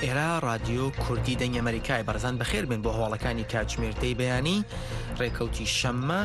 ئێرە رادیۆ کوردی دەنگی ئەمریکای بەڕێزان بەخێر بن بۆ هەواڵەکانی کاتژمێرتەی بەیانی ڕێکەوتی شەممە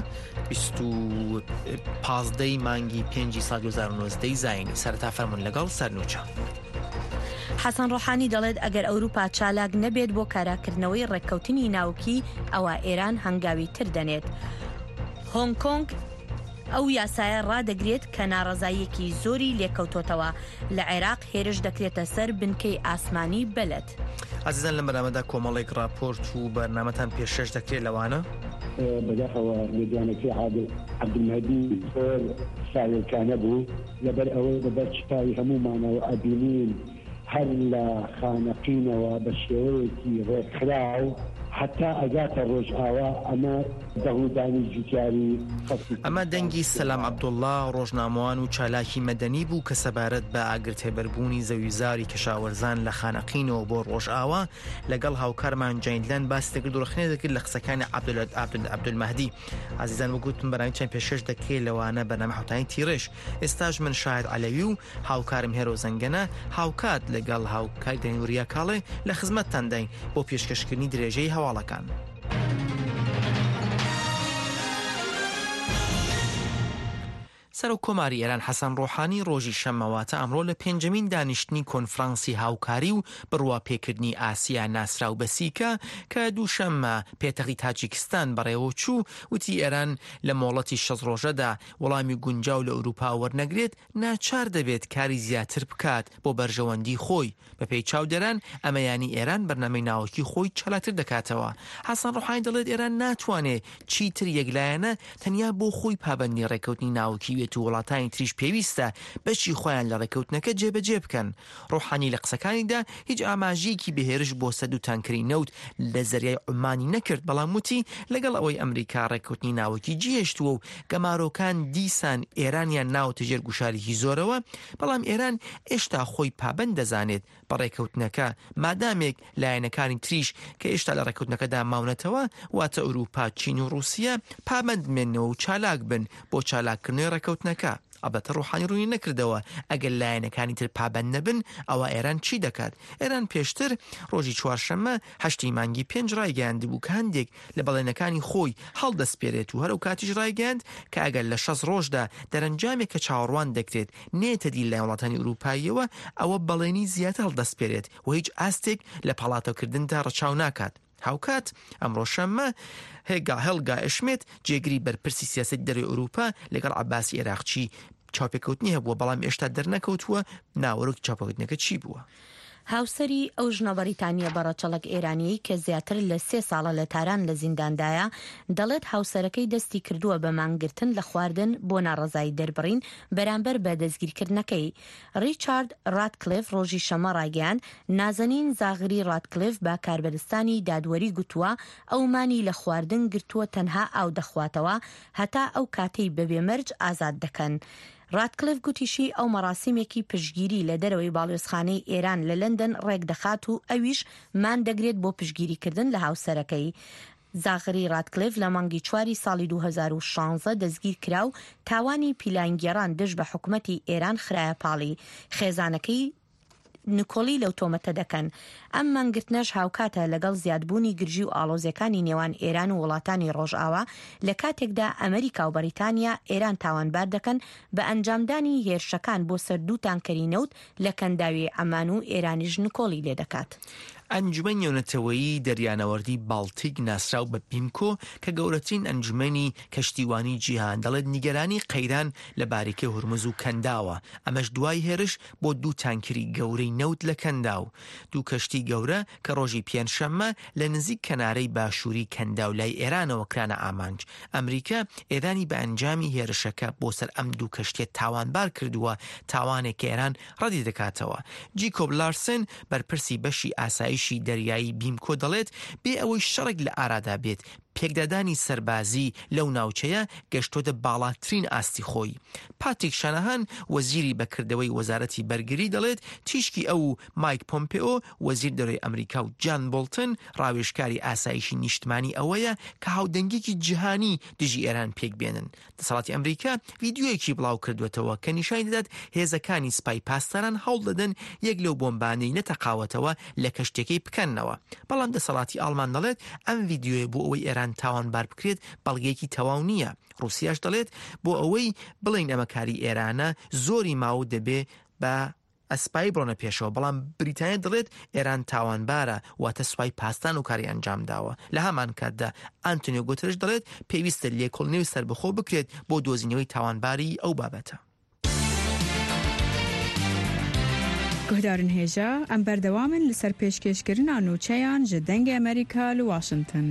15 مانگی 5 ساڵ 2019 زاینی سەرەتا فەرمون لەگەڵ سەرنوچە. حەسەن ڕۆحانی دەڵێت ئەگەر ئەوروپا چالاک نەبێت بۆ کاراکردنەوەی ڕێککەوتنی ناوکی ئەوە ئێران هەنگاوی تر دەنێت. هۆنگ کۆنگ ئەو یاسایە ڕادەگرێت کە ناڕەزاییەکی زۆری لێکەوتۆتەوە لە عێراق هێرش دەکرێتە سەر بنکەی ئاسمانی بەلەت. عزیزان لە بەرنامەدا کۆمەڵێک راپۆرت و بەرنامەتان پێشەش دەکرێت لەوانە بەداخەوە لێدوانەکەی عەبدولمەهدی زۆر ساوێکانە بوو لەبەر ئەوەی بەبەر چپاوی هەمومانەوە ئەبینین هەر لە خانەقینەوە بە شێوەیەکی ڕێکخراو حتا ئەگاتە ڕۆژئاوا ئەمە دەهودانی جوتیاری ئەمە دەنگی سەلام عەبدوڵڵا ڕۆژنامەوان و چالاکی مەدەنی بوو کە سەبارەت بە ئاگرتێبەربوونی زەویزاری کەشاوەرزان لە خانەقینەوە بۆ ڕۆژئاوا لەگەڵ هاوکارمان جەیندلەن باسی دەکرد و ڕخنێ دەکرد لە قسەکانی عەبدولمەهدی. عزیزان وەگوتم بەرنامەی چەند پێشەش دەکرێت لەوانە بەرنامە حوتانی تیڕێژ. ئێستاش من شاهد عەلەوی و هاوکارم هێرۆ زەنگەنە هاوکات لەگەڵ هاوکار دەنووریا کاڵێ لە خزمەتتان دەین بۆ پێشکەشکردنی درێژەی هەواڵەکان. سەر و کۆماری ئێران حەسەن ڕۆحانی ڕۆژی شەممەواتە ئەمڕۆ لە پێنجەمین دانیشتنی کۆنفرانسی هاوکاری و بڕواپێکردنی ئاسیا ناسراو بە سیکە کە دووشەممە پێتەخی تاجیکستان بەڕێوە چوو وتی ئێران لە مۆڵەتی 6 ڕۆژەدا وەڵامی گونجاو لە ئەوروپا وەرنەگرێت ناچار دەبێت کاری زیاتر بکات بۆ بەرژەوەندی خۆی. بەپێی چاودێران ئەمەیانی ئێران بەرنامەی ناوەکی خۆی چەلاتر دەکاتەوە. حەسەن ڕۆحانی دەڵێت ئێران ناتوانێت چیتر یەکلایەنە تەنیا بۆ خۆی پابەندی ڕێکەوتنی ناوەکی و وڵاتانی تریش پێویستە بەشی خۆیان لە ڕێکەوتنەکە جێبەجێ بکەن. ڕۆحانی لە قسەکانیدا هیچ ئاماژەیەکی بەهێرش بۆ سەد و تانکەری نەوت لە زەریای عومانی نەکرد، بەڵام وتی لەگەڵ ئەوەی ئەمریکا ڕێکەوتنی ناوەکی جێهێشتووە و گەمارۆکان دیسان ئێرانیان ناوتە ژێر گوشارێکی زۆرەوە، بەڵام ئێران ئێشتا خۆی پابەند دەزانێت بە ڕێکەوتنەکە مادامێک لایەنەکانی تریش کە ئێشتا لە ڕێکەوتنەکەدا ماونەتەوە واتە ئەوروپا، چین و رووسیا پابەند بمێنەوە و چالاک بن بۆ چالاکردنەوەی ڕێکەوتنەکە. ئەبەتە ڕۆحانی ڕووی نەکردەوە ئەگەر لایەنەکانی تر پابەند نەبن ئەوە ئێران چی دەکات. ئێران پێشتر ڕۆژی چوارشەممە 8 مانگی 5 ڕایگەیاندی بوو کە هەندێک لە بەڵێنەکانی خۆی هەڵدەستپێرێت و هەرو کاتیش ڕایگەیاند کە ئەگەر لە 6 ڕۆژدا دەرەنجامێک کە چاوەڕوان دەکرێت نێتە دی لای وڵاتانی ئوروپاییەوە ئەوە بەڵێنی زیاتر هەڵدەستپێرێت و هیچ ئاستێک لە پەڵاتەکردندا ڕەچاو ناکات. هاوکات ئەمڕۆ شەممە هێلگا ئەشمێت جێگری بەرپرسی سیاسەتی دەرەوەی ئەوروپا لەگەڵ عەباسی عێراقچی چاوپێکەوتنی هەبووە، بەڵام ئێشتا دەرنەکەوتووە ناوەڕۆکی چاوپێکەوتنەکە چی بووە. هاوسەری ئەو ژنە بەریتانیە بەڕەچەڵک ئێرانیی کە زیاتر لە 3 ساڵە لە تاران لە زینداندایە دەڵێت هاوسەرەکەی دەستی کردووە بە مانگرتن لە خواردن بۆ ناڕەزایی دەربڕین بەرامبەر بە دەستگیرکردنەکەی. ڕیچارد ڕاتکلیف ڕۆژی شەمە ڕایگەیاند نازەنین زاغری ڕاتکلیف بە کاربەرستانی دادوەری گوتووە ئەومانی لە خواردن گرتووە تەنها ئاو دەخواتەوە هەتا ئەو کاتەی بەبێ مەرج ئازاد دەکەن. ڕاتکلیف گوتیشی ئەو مەراسیمێکی پشگیری لە دەرەوەی باڵێۆزخانەی ئێران لە لەندەن ڕێک دەخات و ئەویش مان دەگرێت بۆ پشگیریکردن لە هاوسەرەکەی. زاغری ڕاتکلیف لە مانگی 4 ساڵی 2016 دەستگیر کرا و تاوانی پیلانگێڕان دژ بە حکوومەتی ئێران خرایە پاڵی. خێزانەکەی نکۆلی لەو تۆمەتە دەکەن. ئەم مانگرتنەش هاوکاتە لەگەڵ زیادبوونی گرژی و ئاڵۆزیەکانی نێوان ئێران و وڵاتانی ڕۆژئاوا لە کاتێکدا ئەمریکا و بەریتانیا ئێران تاوانبار دەکەن بە ئەنجامدانی هێرشەکان بۆ سەر 2 تانکەری نەوت لە کەنداوی عەمان و ئێرانیش نکۆلی لێ دەکات. ئەنجومەنی نێونەتەوەیی دەریانەوەردی باڵتیک ناسراو بە پیمکۆ کە گەورەترین ئەنجومەنی کەشتیوانی جیهان دەڵێت نیگەرانی قەیران لە باریکەی هورمز و کەنداوە. ئەمەش دوای هێرش بۆ 2 تانکری گەورەی نەوت لە کەنداو. 2 کەشتی گەورە کە ڕۆژی پێنجشەممە لە نزیک کەنارەی باشووری کەنداو لای ئێرانەوە کرانە ئامانج. ئەمریکا ئێرانی بە ئەنجامی هێرشەکە بۆ سەر ئەم 2 کەشتیە تاوانبار کردووە، تاوانێک کە ئێران ڕەدی دەکاتەوە. جیکۆب لارسن بەرپرسی بەشی ئاسایی دەریایی بیمکۆ دەڵێت بێ ئەوەی شەڕێک لە ئارادا بێت پێکدادانی سەربازی لەو ناوچەیە گەشتۆتە باڵاترین ئاستی خۆی. پاتریک شانەهان وەزیری بەکردەوەی وەزارەتی بەرگری دەڵێت تیشکی ئەو مایک پۆمپێۆ وەزیر دەرەوەی ئەمریکا و جان بۆڵتن ڕاوێژکاری ئاسایشی نیشتمانی ئەوەیە کە هاودەنگێکی جیهانی دژی ئێران پێک بێنن. دەسەڵاتی ئەمریکا ڤیدیۆیەکی بڵاو کردوێتەوە کە نیشانی دەدات هێزەکانی سپای پاسداران هەوڵ دەدەن یەک لەو بۆمبانەی نەتەقاوەتەوە لە کەشتێکی بکەنەوە. بەڵام دەسەڵاتی ئاڵمان دەڵێت ئەم ڤیدیۆیە بۆ ئەوەی ئێران تاوانبار بکرێت بەڵگەیەکی تەواو نییە. رووسیاش دەڵێت بۆ ئەوەی بڵین ئەمەکاری ئێرانە زۆری ماوە دەبێ بە ئەسپایی بڕۆنە پێشەوە، بەڵام بریتانیا دەڵێت ئێران تاوانبارە واتە سوپای پاستان و کاری ئەنجام داوە. لە هەمان کاتدا ئانتۆنیۆ گوتێرش دەڵێت پێویستە لێکۆڵینەوەی سەربەخۆ بکرێت بۆ دۆزینەوەی تاوانباری ئەو بابەتە. گهدارن هێژە ئەم بەردەوامن لەسەر پێشکەشکردنا نوچەیان ji dengê ئەمریکا li Washington.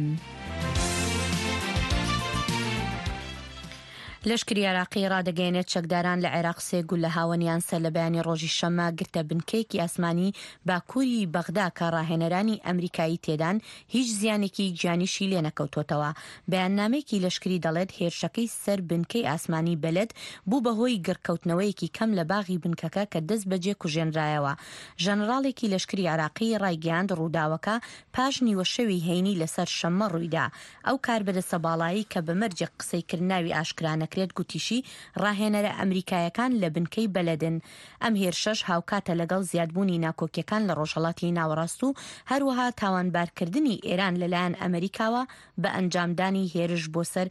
لەشکری عێراقی ڕادەگەیەنێت چەکداران لە عێراق سێ گول لە هاوەنیان سەر لە بەیانی ڕۆژی شەمە گرتە بنکەیەکی ئاسمانی باکووری بەغدا کە ڕاهێنەرانی ئەمریکایی تێدان هیچ زیانێکی گیانیشی لێ نەکەوتوتەوە. بەیاننامێکی لەشکری دەڵێت هێرشەکەی سەر بنکەی ئاسمانی بەلد بوو بەهۆی گرکەوتنەوەیەکی کەم لە باغی بنکەکە کە دەست بەجێ کوژێنرایەوە. ژەنەڕاڵێکی لەشکری عێراقی ڕایگەیاند ڕووداوەکە پاش نیوە شەوی هەینی لەسەر شەمە ڕوویدا. ئەو کاربەدەستە باڵایی کە بەمەرجە قسەیکردناوی ئاشکرانە کرێت گوتیشی ڕاهێنەرە ئەمریکایەکان لە بنکەی بەلەدن. ئەم هێرشەش هاوکاتە لەگەڵ زیادبوونی ناکۆکیەکان لە ڕۆژهەڵاتی ناوەڕاست و هەروەها تاوانبارکردنی ئێران لەلایەن ئەمریکاوە بە ئەنجامدانی هێرش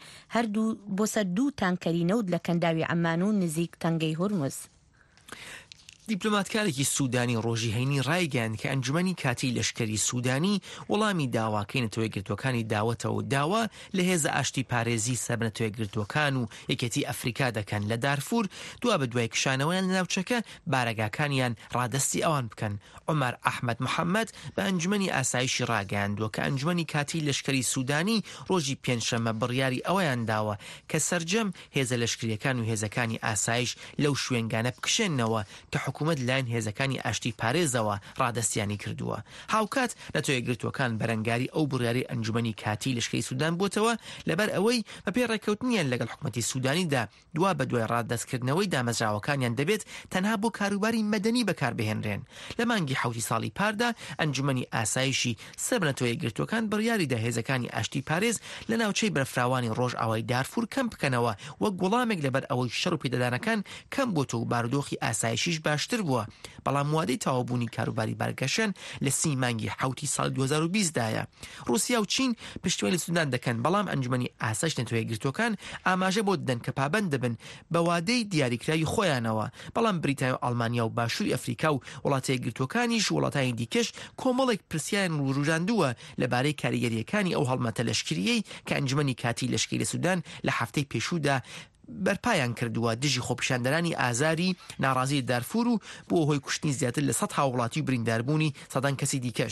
بۆ سەر دوو تانکەری نەود لە کەنداوی عەمان و نزیک تەنگەی هورمز. دیپلۆماتکارێکی سوودانی ڕۆژی هەینی ڕایگەیاند کە ئەنجومەنی کاتی لەشکری سوودانی وەڵامی داواکەی نەتەوەیەکگرتوەکانی داوەتەوە و داوا لە هێزە ئاشتی پارێزی سەر نەتەوەیەکگرتوەکان و یەکێتی ئەفریقا دەکەن لە دارفور دوا بە دوای کشانەوەیان لە ناوچەکە بارەگاکانیان ڕادەستی ئەوان بکەن. عومەر ئەحمەد محەممەد بە ئەنجومەنی ئاسایشی ڕاگەیاندووە کە ئەنجومەنی کاتی لەشکری سوودانی ڕۆژی پێنجشەممە بڕیاری ئەوەیان داوە کە سەرجەم هێزە لەشکریەکان و هێزەکانی ئاسایش لەو شوێنگانە بکشێنەوە کە حکوومەت لایەن هێزەکانی ئاشتی پارێزەوە ڕادەستیانی کردووە. هاوکات نەتەوەیەکگرتوەکان بەرەنگاری ئەو بڕیاری ئەنجومەنی کاتی لەشکری سوودان بۆتەوە لەبەر ئەوەی بە پێ ڕێککەوتنیان لەگەڵ حکوومەتی سوودانیدا دوا بە دوای ڕادەستکردنەوەی دامەزراوەکانیان دەبێت تەنها بۆ کاروباری مەدەنی بەکاربهێنرێن. لە مانگی حوتی ساڵی پاردا ئەنجومەنی ئاسایشی سەر نەتەوەیەکگرتوەکان بڕیاریدا هێزەکانی ئاشتی پارێز لە ناوچەی بەرفراوانی ڕۆژ ئاوای دارفور کەم بکەنەوە وەک گوڵامێک لەبەر ئەوەی شەڕ و پێدەدانەکان کەم بۆتە و بارودۆخی ئاسایشیش باشتر بووە. بەڵام وادەی تەواوبوونی کاروباری بارگەشەن لە 30 مانگی حوتی ساڵی 2020دایە. رووسیا و چین پشتیوانی لە سوودان دەکەن، بەڵام ئەنجومەنی ئاسایش نەتەوەیەکگرتوەکان ئاماژە بۆ دەن کە پابەند دەبن بە وادەی دیاریکراوی خۆیانەوە. بەڵام بریتانیا و ئەڵمانیا و باشووری ئەفریقا و وڵاتە یەکگرتوەکانیش وڵاتانی دیکەش کۆمەڵێک پرسیان ڕوژاندووە لەبارەی کاریگەریەکانی ئەو هەڵمەتە لەشکریەی کە ئەنجومەنی کاتی لەشکری لە سوودان لە هەفتەی پێشوودا بەرپایان کردووە دژی خۆپیشاندەرانی ئازاری ناڕازی دارفور و بۆ هۆی کوشتنی زیاتر لە 100 هاوڵاتی و برینداربوونی سەدان کەسی دیکەش.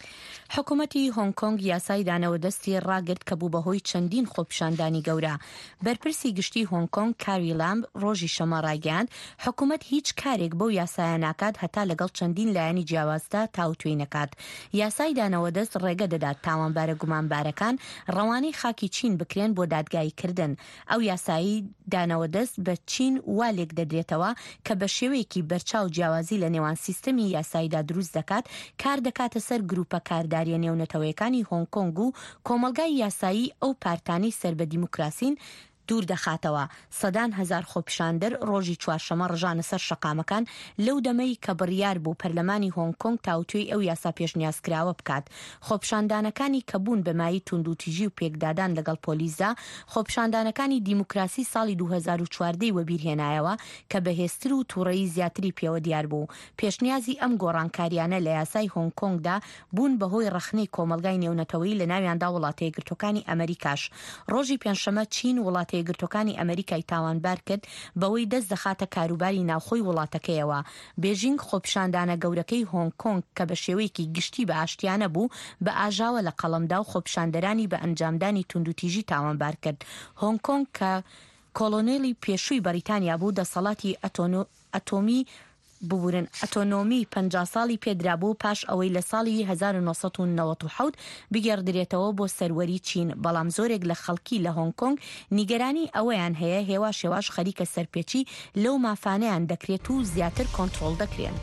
حکوومەتی هۆنگ کۆنگ یاسای دانەوە دەستی ڕاگرت کە بوو بەهۆی چەندین خۆپیشاندانی گەورە. بەرپرسی گشتی هۆنگ کۆنگ کاری لامب ڕۆژی شەمە ڕایگەیاند حکوومەت هیچ کارێک بەو یاسایە ناکات هەتا لەگەڵ چەندین لایەنی جیاوازدا تاوتوێی نەکات. یاسای دانەوە دەست ڕێگە دەدات تاوانبارە گومانبارەکان ڕەوانەی خاکی چین بکرێن بۆ دادگاییکردن. ئەو یاسایی دانەوە دەست بە چین والێک دەدرێتەوە کە بە شێوەیەکی بەرچاو جیاوازی لە نێوان سیستەمی یاساییدا دروست دەکات، کار دەکاتە سەر گروپە کارداری نێونەتەوەیەکانی هۆنگ کۆنگ و کۆمەلگای یاسایی ئەو پارتانی سەر بە دیموکراسین دوور دەخاتەوە. سەدان هەزار خۆپیشاندەر ڕۆژی چوارشەمە ڕژانە سەر شەقامەکان لەو دەمەی کە بڕیار بوو پەرلەمانی هۆنگ کۆنگ تاوتوێی ئەو یاسا پێشنیازکراوە بکات. خۆپیشاندانەکانی کە بوون بەمایی توندوتیژی و پێکدادان لەگەڵ پۆلیسدا خۆپیشاندانەکانی دیموکراسی ساڵی 2014 وەبیرهێنایەوە کە بەهێزتر و تووڕەیی زیاتری پێوە دیار بوو. پێشنیازی ئەم گۆڕانکاریانە لە یاسای هۆنگ کۆنگدا بوون بەهۆی ڕەخنەی کۆمەلگای نێونەتەوەیی لە ناویاندا وڵاتە یەکگرتوەکانی ئەمریکاش. ڕۆژی پێنجشەمە چین وڵاتە یەکگرتوەکانی ئەمریکای تاوانبار کرد بەوەی دەست دەخاتە کاروباری ناوخۆی وڵاتەکەیەوە. بێژینگ خۆپیشاندانە گەورەکەی هۆنگ کۆنگ کە بە شێوەیەکی گشتی بە ئاشتیانە بوو بە ئاژاوە لە قەڵەمدا و خۆپیشاندەرانی بە ئەنجامدانی توندوتیژی تاوانبار کرد. هۆنگ کۆنگ کە کۆلۆنێلی پێشووی بەریتانیا بوو دەسەڵاتی ئەتۆمی ببورن ئەتۆنۆمی 50 ساڵی پێدرابوو پاش ئەوەی لە ساڵی 1997 بگەڕدرێتەوە بۆ سەروەری چین، بەڵام زۆرێک لە خەڵکی لە هۆنگ کۆنگ نیگەرانی ئەوەیان هەیە هێواش خەریکە سەرپێچی لەو مافانەیان دەکرێت و زیاتر کۆنتڕۆڵ دەکرێن.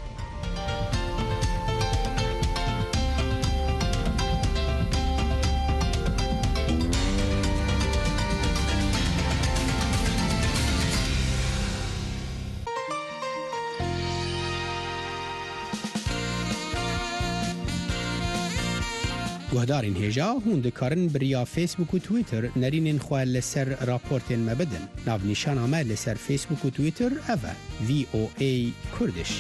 گوهدارین هێژا هون دikarin biriya Facebook û Twitter nerînên xwe li ser raportên me bidin. Navnîşana me li ser Facebook û Twitter ev e VOA Kurdish.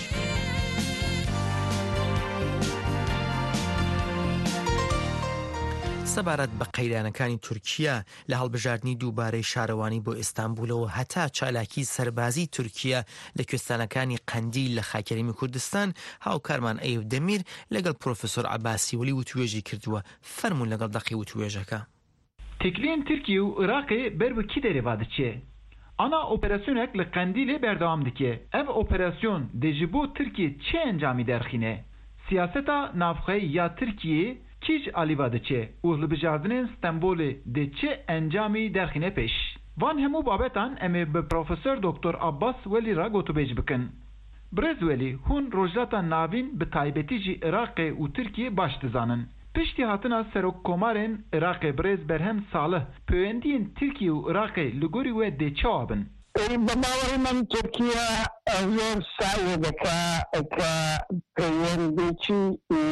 سەبارەت بە قەیرانەکانی تورکیا لە هەڵبژاردننی دووبارەی شارەوانی بۆ ئێستانبولەوە هەتا چالاکی سەربازی تورکیا لە کوێستانەکانی قەندیل لە خاکەرێمی کوردستان هاوکارمان ئەیوب دەمیر لەگەڵ پرۆفسۆر عەباسی وەلی وتوێژی کردووە. فەرموون لەگەڵ دەقی وتوێژەکە. تێکلین تورکیە و عێراقê ber bi kî derê vadiçe? Ana operasyonek li Qendîlê berdewam dike. Ev operasyon dê ji bo Tirkiye çi encamî derxîne? Siyaseta navxeyî ya Tirkiyê کیج آلیوا دچه و لبجاردنین استانبولی دچه انجامی درخینه پیش. وان همو بابتان امی به پروفسور دکتر عباس ولی را گوتو بیج بکن. برز ولی هون روجلاتا ناوین به تایبتی جی عراق و ترکیه باش دزانن. پشتی هاتنا سروک کومارن عراق برز برهم صالح پیوندین ترکیه و عراق لگوری و دچه آبن. بەماوەی من تورکیا زۆر سعی دەکات کە پەیوەندیی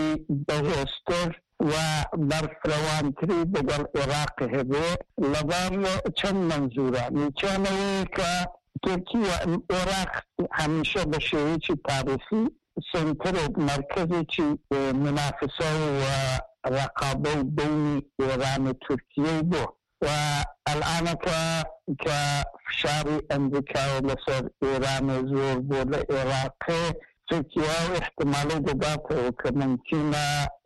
بەهێزتر و بەرفرەوانتری لەگەڵ عێراق هەبێ لەبەر چەند مەنزوورە. نیچانەوەی کە تورکیا عێراق هەمیشە بە شێوەیەکی تاریخی سنترێک مرکزێکی منافسە و ڕقابەی بینی ئێران و تورکیە بووە و الآنەکە کە فشاری ئەمریکا لەسەر ئێران زۆر بۆ لە عێراقێ تورکیا احتمالی دەداتەوە کە ممکنە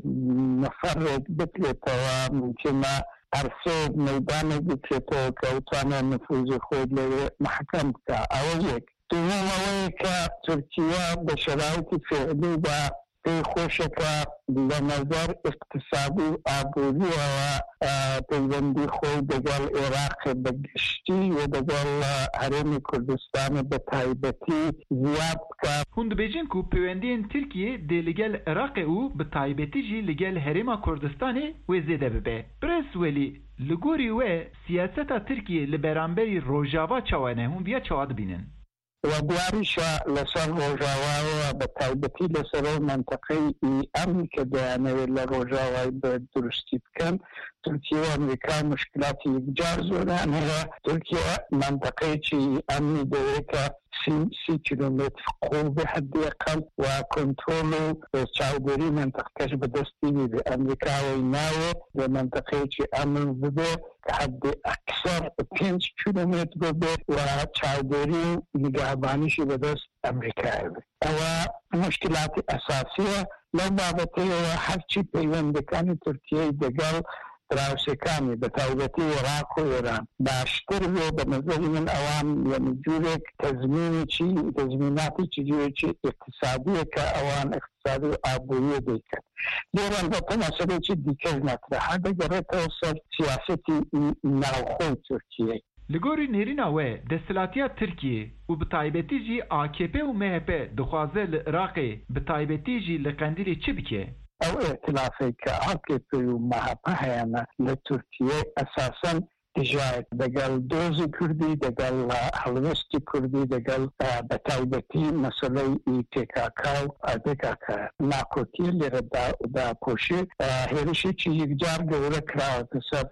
نەفەرێک بکرێتەوە، ممکنە هەرسێک مەیدانێک بکرێتەوە کە بتوانێت نفوذی خۆی لەوێ محکەم بکە. ئەوە یەک. دووەم ئەوەیە کە تورکیا بە شەرایطی فعلی بە پێی خۆشەکە لە نەزەر اقتصادی و ئابووریەوە پەیوەندی خۆی دەگەڵ عێراق بەگشتی و دەگەڵ هەرێمی کوردستان بە تایبەتی زیاد بکە. هون دەبێژن ku پەیوەندیên Tirkiye dê li gel Iraqê û bi taybetî jî li gel herêma Kurdistanê wê zêde bibe. Birêz welî li gorî we siyaseta Tirkiye li beramberî Rojava çawane hûn viya çawa dibînin. و دیاریشە لەسەر ڕۆژاوایەوە بە تایبەتی لەسەرەوە منتەقەی ئەمنی کە دەیانەوێت لە ڕۆژاوای بە درستی بکەن. تورکیە و ئەمریکا مشکلاتی یەکجار زۆران هەیە. تورکیە منتەقەیەکی ئەمنی دەوێت کە 30 کیلومتر قوڵ بە حەدی ئەقەل و کۆنترۆڵ و چاودێری منتەقەکەش بەدەستی بێ. ئەمریکاوەی ناوێت لە منتەقەیەکی ئەمن ببێت کە حەدی ئەکسەر 5 کیلومتر ببێت و چاودێری و نیگەهبانیشی بەدەست ئەمریکای بێت. ئەوە مشکلاتی ئەساسیە. لەو بابەتەیەوە هەرچی پەیوەندەکانی تورکیای دەگەڵ دراوسەکانی بە تایبەتی عێراق و ئێران باشتر بێ بە نەزەری من ئەوان یعنی جورێک تەزمیناتێکی جورێکی اقتصادیە کە ئەوان اقتصادی و ئابووریە دەیکەن. لێرە ئەلبەتە مەسەلەیەکی دیکەش نەترەها دەگەڕێتەوە سەر سیاسەتی ناوخۆی تورکیە. Li gorî nêrîna we desthilatiya Tirkiye û bi taybetî jî AKP û MHP dixwaze li Iraqê bi taybetî jî li Qendîlê çi bike? ئەو ئێتلافەی کە AKP و MHP هەیەە لە تورکیە ئەساسەن تجارت دەگەڵ دۆزی کوردی دەگەڵ هەڵوێستی کوردی دەگەڵ بە تایبەتی مەسەلەی PKK و PKK ناکۆتی لێرەدا پۆشێ هێرشێکی یەکجار گەورە کراوەتە سەر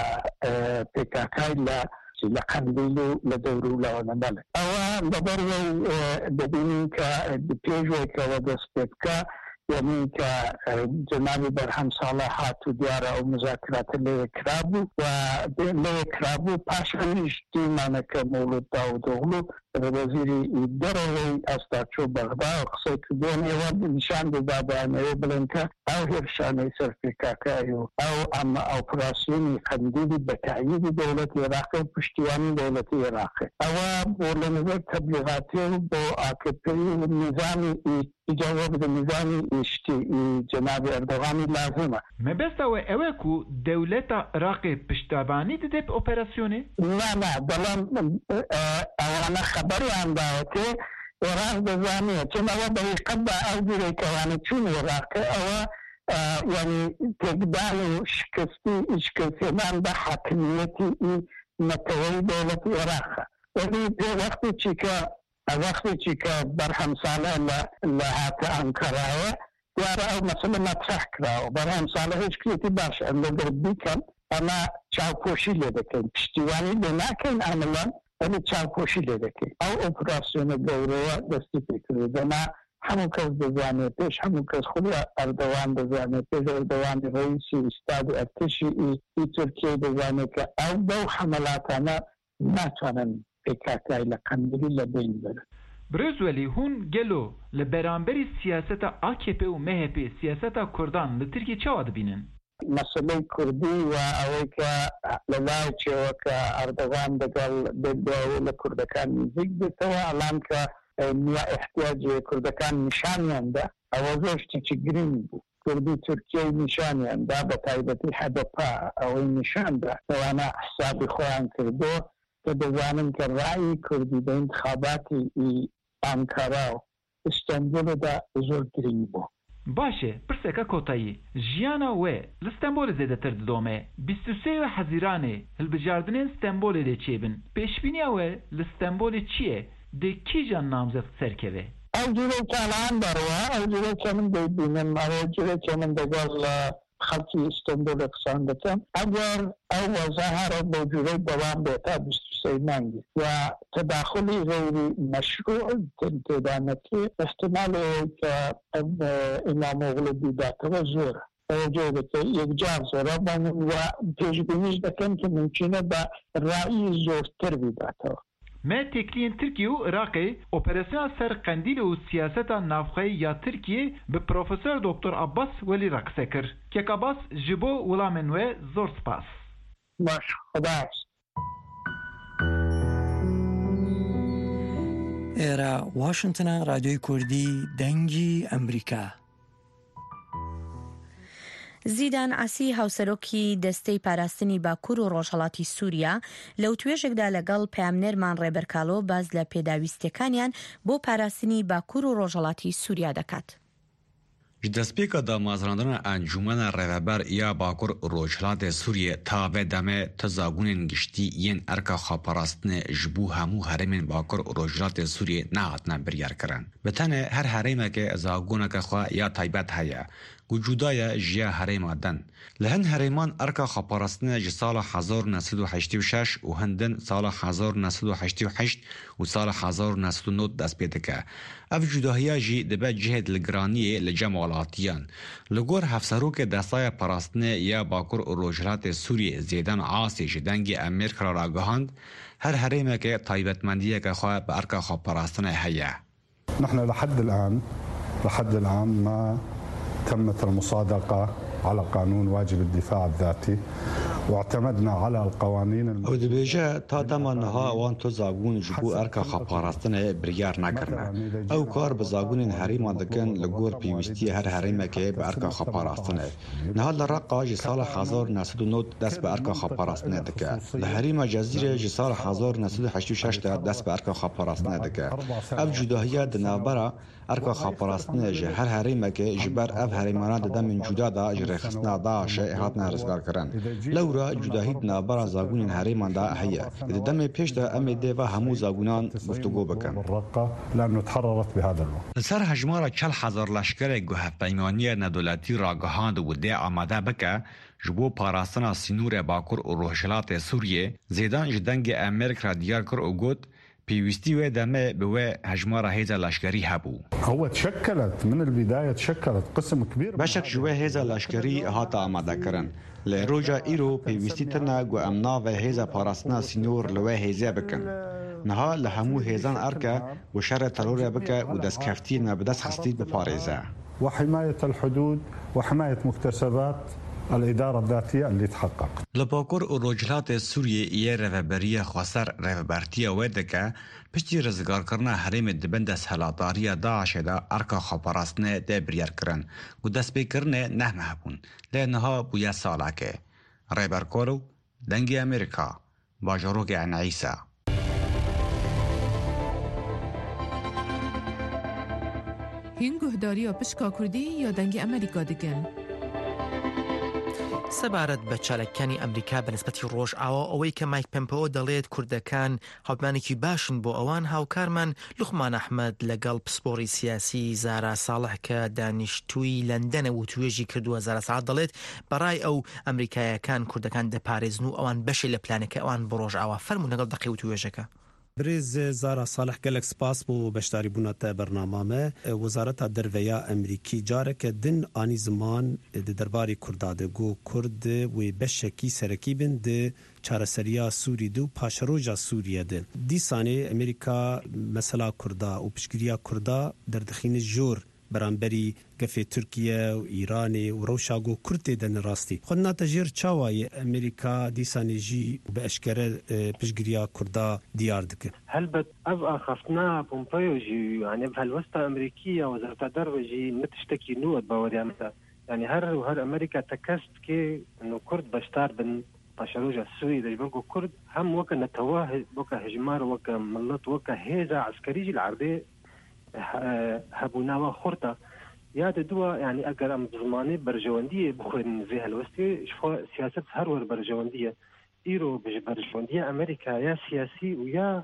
PKK لە قەندیل و لە دەور و لەوەنەمەڵێ. ئەوە لەبەرەوە دەبینین کە پێشوەکەوە دەست پێ بکە یعنی کە جنابی بەرهەم ساڵە هاتوو دیارە ئەو مزاکراتە لێوە کرابوو و لێوە کرابوو پاشانیش دیمانەکە مەولود داودۆغلو وزیری دەرەوەی ئەستاچۆ بەغدا و قسەی کردوونەوە نیشان دەدابانەوە بڵێن کە ئەو هێرشانەی سەرپێکاکایی و ئەمە ئۆپراسیۆنی قەندیلی بە تاییدی دەوڵەتی عێراق و پشتیوانی دەوڵەتی عێراق ئەوە بۆ لە نظر تەبلیغاتی و بۆ ئاکپی و نظامی إجابة بالنظام جناب أردوغان لازمة. ما بس أوه كو دولة عراق پشتیبانی دید بأوپراسیونه؟ لا بلان أنا خبري عن دعوتي عراق بزانية كما هو بيقضى أوجري كواني چون عراق أو يعني تقدال شكستي من بحاكميتي متوي دولة عراق. يعني وقتی که برهم ساله لحاظ انکراوه دیاره او مثلا مطرح کراوه برهم ساله هیچ کلیتی باشه اندر بیکن اما چاوپوشی لیده کن پشتیوانی لنکن عملا ولی چاوپوشی لیده کن او اپراسیون دوره دستی فکری دنا همون کس بزانه پیش همون کس خود اردوان بزانه پیش اردوان رئیسی استاد ارتشی ای ترکیه بزانه که او دو حملاتانا نتوانن پێکاتای لە قەندیلی لە بین بەرن. برزوەلی هون گەلۆ لە بەرامبەری سیاسەتە AKP و MHP سیاسەتە کوردان لە ترکی چاوا دەبینن؟ مەسەلەی کوردی و ئەوەی کە لەلای چێوە کە ئەردەغان دەگەڵ لە کوردەکان نزیک بێتەوە ئەڵام کە نیە احتیاجی کوردەکان نیشانیاندا ئەوە زۆر شتێکی گرنگ بوو. کوردی تورکیای نیشانیاندا بە تایبەتی حەدەپا ئەوەی نیشاندا ئەوانە حسابی خۆیان کردووە که بزنیم که رأی کردی به انتخاباتی آنکارا و استانبول دا زور گرینگ بو. باشه پرسکا کۆتایی ژیانە وێ لە ستەمبۆل زێدەتر ددۆمێ 23 حەزیرانێ هەڵبژاردنێن ستەمبۆلێ لێ چێبن پێشبینیە وێ لە ستەمبۆلێ چییە دێ کیژان نامزەد سەرکەوێ ئەو جوورەکانان بەڕوە ئەو جوورەکە من دەیبینم ئەوە جوورەکە من دەگەڵ خەڵکی ئیستانبول قسان دەکەم ئەگەر ئەو وەزە هەرە بۆ جوورەی بەوام بێتا 23 مانگی و تداخلی غیری مشروع تێدا نەکرێ احتمالەوەی کە ئیمامۆغڵو بیداتەوە زۆرە ئەوە جۆرەکە یەکجار زۆرە بن و پێشبینیش دەکەم کە ممکنە بە ڕایی زۆرتر بیداتەوە. ما تکلین ترکیه و عراقی اپراسیون سر قندیل و سیاست نافخه یا ترکیه به پروفسور دکتر عباس ولی رقصه کر که عباس جبو ولامنوه زور سپاس. باش خدا ئێرە واشنگتنە رادیۆی کوردی دەنگی ئەمریکا. زیدان عسی هاوسەرۆکی دەستەی پاراستنی باکوور و ڕۆژهەڵاتی سووریا لەو توێژێکدا لەگەڵ پەیامنەرمان ڕێبەرکاڵۆ باز لە پێداویستەکانیان بۆ پاراستنی باکوور و ڕۆژهەڵاتی سووریا دەکات. دەستپێکە دامازراندنە ئەنجومەنە ڕێبەر یا باکوور ڕۆژهەڵاتê Sûriyê ta vê demê ti zabûnên giştî yên erka xweparast ji bo hemû herêmên bakur rojhilatê Sûriyê nehatine biryarkirin. Bi tenê her herêmekê zabûneke xwe ya taybet heye ku cuda ye ji ya herêma din. Li hin herêman erka xweparastinê ji sala 1986 û hin din sala 1988 û sala 1990 dest pê dike. Ev cudahiya jî dibe cihê dilgiraniyê li cem welatiyan. Li gor hevserokê destaya parastinê ya bakur rojhilatê Sûriyê Zêdan Asê ji dengê Amerîka ragihand her herêmekê taybetmendiyeke xwe bi erka xweparastinê heye. نحن لحد الآن ما تمت المصادقة على قانون واجب الدفاع الذاتي واعتمدنا على القوانين او دبیجه تا دما نها وان تو زاگون جبو ارکا خپاراستنه بریار نکرنه او کار به زاگون حریم دکن لگور پیوستی هر حریم که به ارکا خپاراستنه نها لرقا جی سال 1909 دست به ارکا خپاراستنه دکه لحریم جزیره جی سال 1986 دست به ارکا خپاراستنه دکه او جداهیه دنابرا ارکا خپاراستنه جی هر حریم که جبر اف حریمانه ددم من جدا دا جری خصنا دا شایعات نرسگار کرن لورا جداهی نابرا زاگون حریمان دا هيا ددم پیش دا ام دی و همو زاگونان گفتگو بکن لانه تحررت بهذا الوقت سر هجمارا 40,000 لشکر گوهف پیمانی ندولتی راگهاند و دی آماده بکه جبو پاراستنا سینور باکور و روحشلات سوریه زیدان جدنگ امریکا دیار کر و گوت پیوستی و دمه به هجمارا هیزا لشکری هبو. هو تشكلت من البداية تشكلت قسم كبير. بشك جوا هیزا لشکری هاتا آماده کرن. لروجا ایرو پیوستی تنا گو امنا و هیزا پاراستنا سینور لوه هیزا بکن. نها لهمو هيزان أركا وشر الترور بك ودسكفتين ما بدس خستيد بباريزة وحماية الحدود وحماية مكتسبات الإدارة الذاتية اللي تحقق لباكور الرجلات سوريا إيه رفبرية خسر رفبرتية ودكا پشتی رزگار کرنا حریم دبند سهلاتاری داعش دا ارکا خبرستنه ده بریر کرن و دست بکرنه نه محبون لانها بویا سالاکه ریبر کورو دنگی امریکا باجروک عن عیسا هین گهداری و پشکا کردی یا دنگی امریکا دکن؟ سەبارەت بە چالەکانی ئەمریکا بە نسبەتی ڕۆژئاوا ئەوەی کە مایک پێمپەوە دەڵێت کوردەکان هاوپلانێکی باشن بۆ ئەوان هاوکارمان لوقمان ئەحمەد لەگەڵ پسپۆڕی سیاسی زارا ساڵح کە دانیشتووی لەندەنە و توێژی کردووە زارا ساڵح دەڵێت بەڕای ئەو ئەمریکایەکان کوردەکان دەپارێزن و ئەوان بەشێ لە پلانەکە ئەوان بە ڕۆژئاوا فەرموو لەگەڵ دەقی و توێژەکە. برز زارا صالح گلک سپاس بو بشتاری بونات برنامه وزارت درویا امریکی جاره که دن آنی زمان درباری کرداده گو کرد و بشکی سرکی بند چارەسەریya سووری دو پاشەرۆژا سووریە دن دیسانێ ئەمریکا مەسەلا کوردا و پشتگیریya کوردا دەردەخینە ژۆر بەرامبەری گەفێ تورکیە و ئیرانێ و ڕەوشاگۆ کورتێ دەن ڕاستی خۆ ناتە ژێر چاوایە ئەمریکا دیسانێژی بە ئەشکەرە پشتگیریya کوردا دیار دکە هەلبەت ئەv ئاخافتنا پۆمپەیۆژی یعنی هەلوەستا ئەمریکیە وەزارەتە دەرەژی نەتشتێکی نوت باوەریاندا یعنی هەر ئەمریکا تەکەست کێ کورد بەشدار بن پاشەرۆژا سووری دەجبەرگۆ کورد هەم وەکە نەتەوا وەکە هژمار وەکە مڵەت وەکە هێزە عسکەریژی لە عەردێ هەبووناوە خورتە یادە دووە یعنی ئەگەر ئەم زمانێ بەرژەوەندیە بخوێن زێ هەلوەستی سیاست هەروەر بەرژەوەندیە ئیرۆ بەرژەوەندیە ئەمریکا یا سیاسی و یا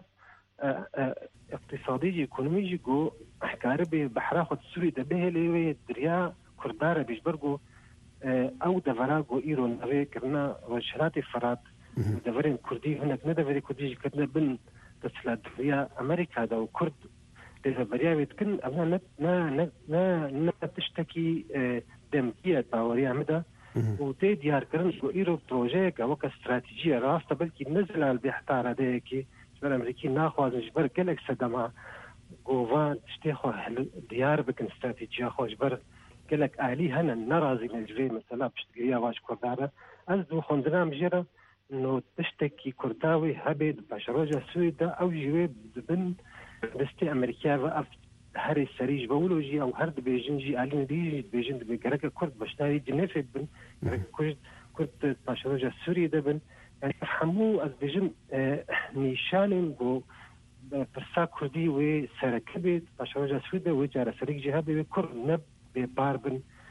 اقتصادیجی ئیکۆنۆمیژی گۆ حکارە بێ بەحرا خۆت سووری دەبێ لێوێ دریا کوردارە بێژبەرگۆ ئەو دەڤەرا گۆ ئیرۆ نەوێکردنا ڕۆژهەلاتی فەرات دەڤەرێن کوردی هەنێک نەدەڤێری کوردیژی کردنە بن دەسەڵات دەڤەریا ئەمریکادا و کورد دەڤەریاوێت کردن ئەمە نە تشتێکی دەمکیە باوەریامەدا و تێ دیارکردن بۆ ئیرۆ پرۆژەیەک ئەوە کە استراتیژیە ڕاستە بەلکی نەزلال بێ حتا ڕادەیەکی ژبەر ئەمریکی ناخوازن ژبەر گەلێک سەدەما گۆڤان تشتێ خۆ دیار بکەن استراتیژیا خۆ ژبەر gelek alî hene nerazî necvê mesela piştgiriya baş Kurdarê ez dû xwendinam jî re no tiştekî Kurda wê hebe di paşeroja Sûrî de ew jî wê dibin destê Amerîkaya ve ev herê serî ji bawlo jî ew her dibêjin jî alî nedî jî dibêjin dibê gereke Kurd beşdarî cinefê bin gereke Kurd paşeroja Sûriyê de bin yani hemû ez bêjim nîşanên bû pirsa Kurdî wê serekebê paşeroja Sûrî de wê careserî jî hebe wê Kurd ne باربن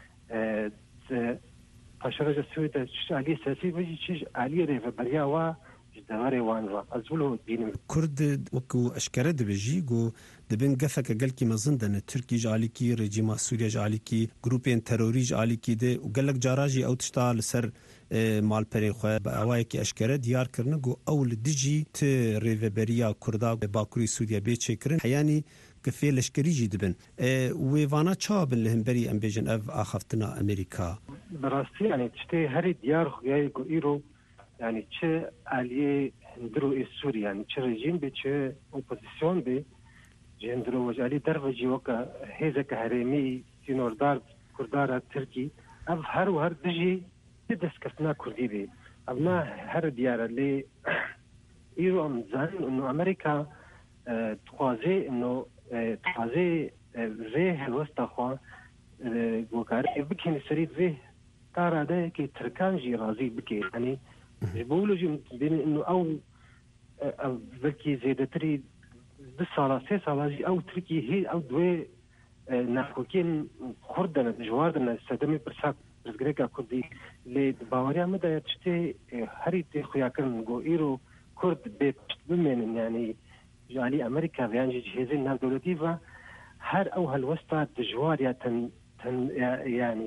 پاشەرۆژە سوێدە عالی سیاسی بەجی چیش عالی ڕێڤەبەریاوە دەوارێ وانڕە ئەزولۆ بینم کورد وەکو ئەشکەرە دەبێژی گۆ دەبن گەفەکە گەلکی مەزندەنە تورکیش عالیکی ڕێجیما سووریەش عالیکی گروپێن تەرۆریژ عالیکی دێ و گەلک جاراژی ئەو تشتا لەسەر مالپەرێ خۆ بە ئەوایەکی ئەشکەرە دیارکردنە گۆ ئەو لە دژی ت ڕێڤەبەرییا کووردا باکووری سووریا بێچێکردن هەیانی گەفێ لەشکریجی دبن وێڤانە چابن لە هەمبەری ئەم بێژن ئەv ئاخەفتنا ئەمریکا بەڕاستی یعنی تشتێ هەری دیار خویای گۆ ئیرۆ یعنی چه ئالیێ هەندرۆ ئێ سووری یعنی چه ڕێژیم بێ چه ئۆپۆزیسیۆن بێ جێ هەندرۆ وەجالی دەرڤەجی وەکە هێزەکە هەرێمی سینۆردار کوردارە ترکی ئەv هەر و هەر دژی دەستکەفتنا کوردی بێ ئەمنا هەر دیارە لێ ئیرۆ ئەم زانین ئەنۆ ئەمریکا توازێ ئەنۆ تازê vê helwesta xwe gokarî bikîne serî vê ta radeyekê Tirkan jî razî bike yanî ji bo wilo jî bînin inu ew belkî zêdetirî 2 sala 3 sala jî ew Tirkî hê ew divê navxwekên Kurd dene dijwar dene sedemê pirsa pirsgirêka Kurdî lê di baweriya me de tiştê herî tê xuyakirin got îro Kurd bê pişt bimênin yanî جالي أمريكا يعني جهازين ناف دولتي هر أو هالوسطى دجوار يا يعني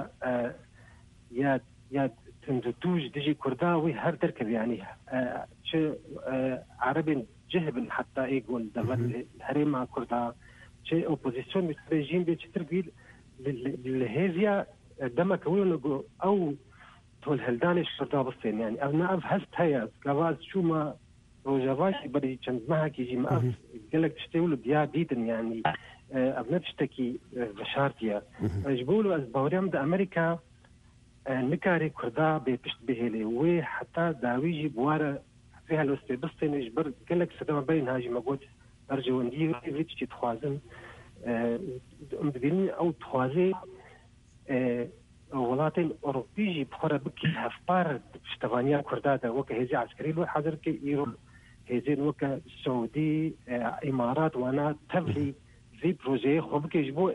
يا تندوج دجي كرداوي هر تركب يعني شو عربي جهب حتى يقول دفن الهرم مع كردا شيء أوبوزيسيون مترجين بيشترقيل بالهيزيا دما كونه أو تول هلدانش كردا بسين يعني أنا أفهمت هيا كواز شو ما روجافاش بدي چند معها كيجي مقف قالك تشتغلوا بيا ديدن يعني ابنت تشتكي بشارتيا جبولوا از باوريام دا امريكا نكاري كردا بيشت بهلي وحتى داويجي بوارا فيها الوستي بستين اجبر قالك سدما بين هاجي مقود ارجو اندي ريتشي تخوازن مدبيني او تخوازي ولاتين اوروبيجي بخورا بكي هفبار بشتوانيا كردا دا وكا هزي عسكري لو حاضر كي ايرو هزين وكا سعودي امارات وانا تبلي في بروجي خوبك يجبو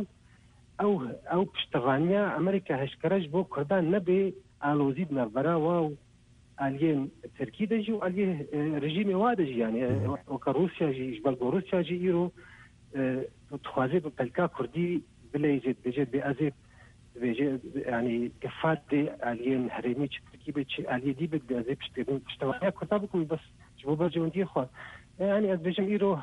او بشتغانيا امريكا هشكرج بو كردان نبي الوزيد نفرا واو الين تركي دجي واليه رجيم وادجي يعني وكروسيا جي جبل روسيا جي ايرو تخوازي بلكا كردي بليزيد بجد بازيب بيجي يعني كفات دي الين هرمي تركي بتشي الي دي بازيب بشتغانيا كتابكم بس جبو برجوندي خو يعني از بيجم ايرو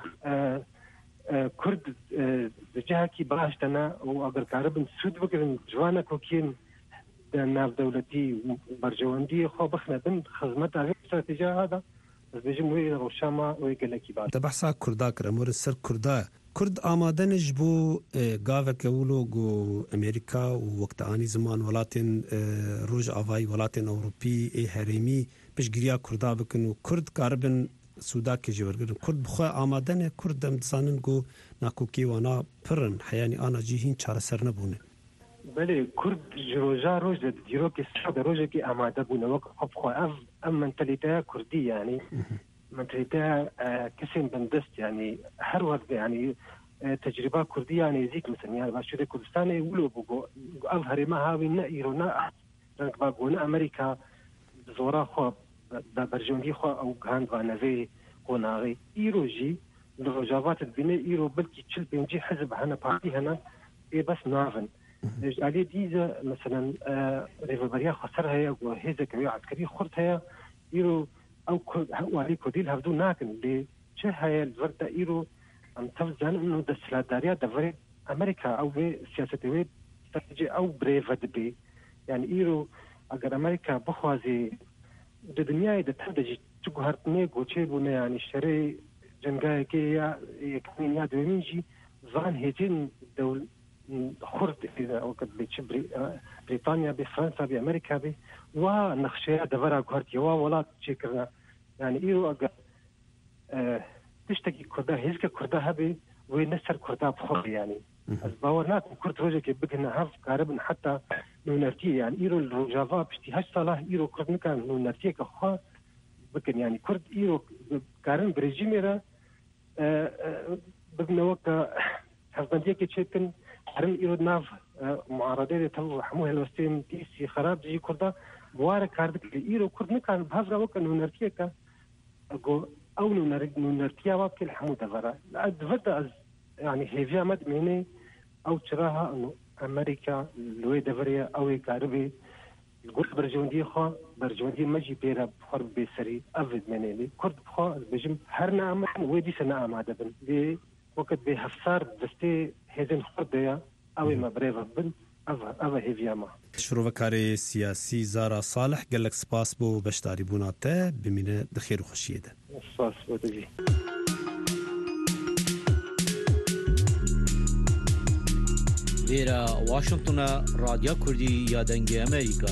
كرد جهة كي باشتنا وأقدر كاربن سود بكرن جوانا كوكين ناف دولتي برجواندي خو بخنا بن خدمات غير استراتيجية هذا بس بيجم وي روشاما ويقلكي بعد تبحث كردا كرمور السر كرد آمادن جبو قافك يقولوا جو أمريكا ووقت آني زمان ولاتن روج آفاي ولاتن أوروبي هرمي بش جريا كردا بكن وكرد كاربن سودا که جورگرن کرد بخواه آمادن کرد دم دزانن گو ناکوکی وانا پرن حیانی آنا جی هین چاره سر نبونه بله کرد جروجا روز دیرو که سعود روز که آماده بونه وقت خب خواه ام منتلیته کردی يعني منتلیته کسین بندست يعني هر وقت يعني تجربه كرديه يعني زيك مثلا يعني باشوده كردستاني ولو بقو أظهر ما هاوي نائرونا رنك باقونا أمريكا زورا خواه برجوندي خو او غاند وانوي قناغي ايروجي الرجاوات البناء ايرو بلكي تشل بنجي حزب هنا بارتي هنا بس نافن علي ديزا مثلا ريفبريا خسرها وهيزا كوي عسكري خرطها ايرو او وعلي كوديل هفدو ناكن لي هي الورده ايرو ام تفزن انه دسلاداريا دفري امريكا او سياستي استراتيجي او بريفد بي يعني ايرو اگر امريكا بخوازي د دنیای د تدجی چګهرتنه ګوچېونه يعني شری جنگای کې یا یکنیا دوینجی ځان هجن دول خرد او کد بچبري بريطانيا بفرنسا بامريكا به ونخشيه دورا غورتي ولات چکرنا يعني ايرو اگر تشتكي كردا هيك كردا هبي ونسر كردا بخور يعني از باورناك كرد روجه کې بګنه هف کاربن حتى نونرتي يعني ايرو الروجافا بشتي هاش صلاح ايرو كرد نكان نونرتي كخوا بكن يعني كرد ايرو كارن بريجيميرا بقنا وكا حفظندية كتشكن كارن ايرو ناف معارضة تلو حموه الوستين تيسي خراب جي كردا بوارا كاردك ايرو كرد نكان بهذا وكا نونرتي كا او نونرتي وابكي الحمو دفرا دفتا يعني هيفيا مد ميني او تراها انه امريكا لوي دفريا او كاربي القول برجوندي خو برجوندي مجي بيرا بخرب بيسري افد منيلي كرد خو بجم هرنا عمل ودي سنه ما دبن دي وقت به حفصار دستي هزن خرديا او ما بريفا بن افا هيفيا ما شروع کاری سیاسی زارا صالح قالك سپاس بو بشتاری بوناته بمینه دخير وخشيده سپاس بو دجي ویرا واشنگتن رادیو کردی یا دنگی ئەمریکا.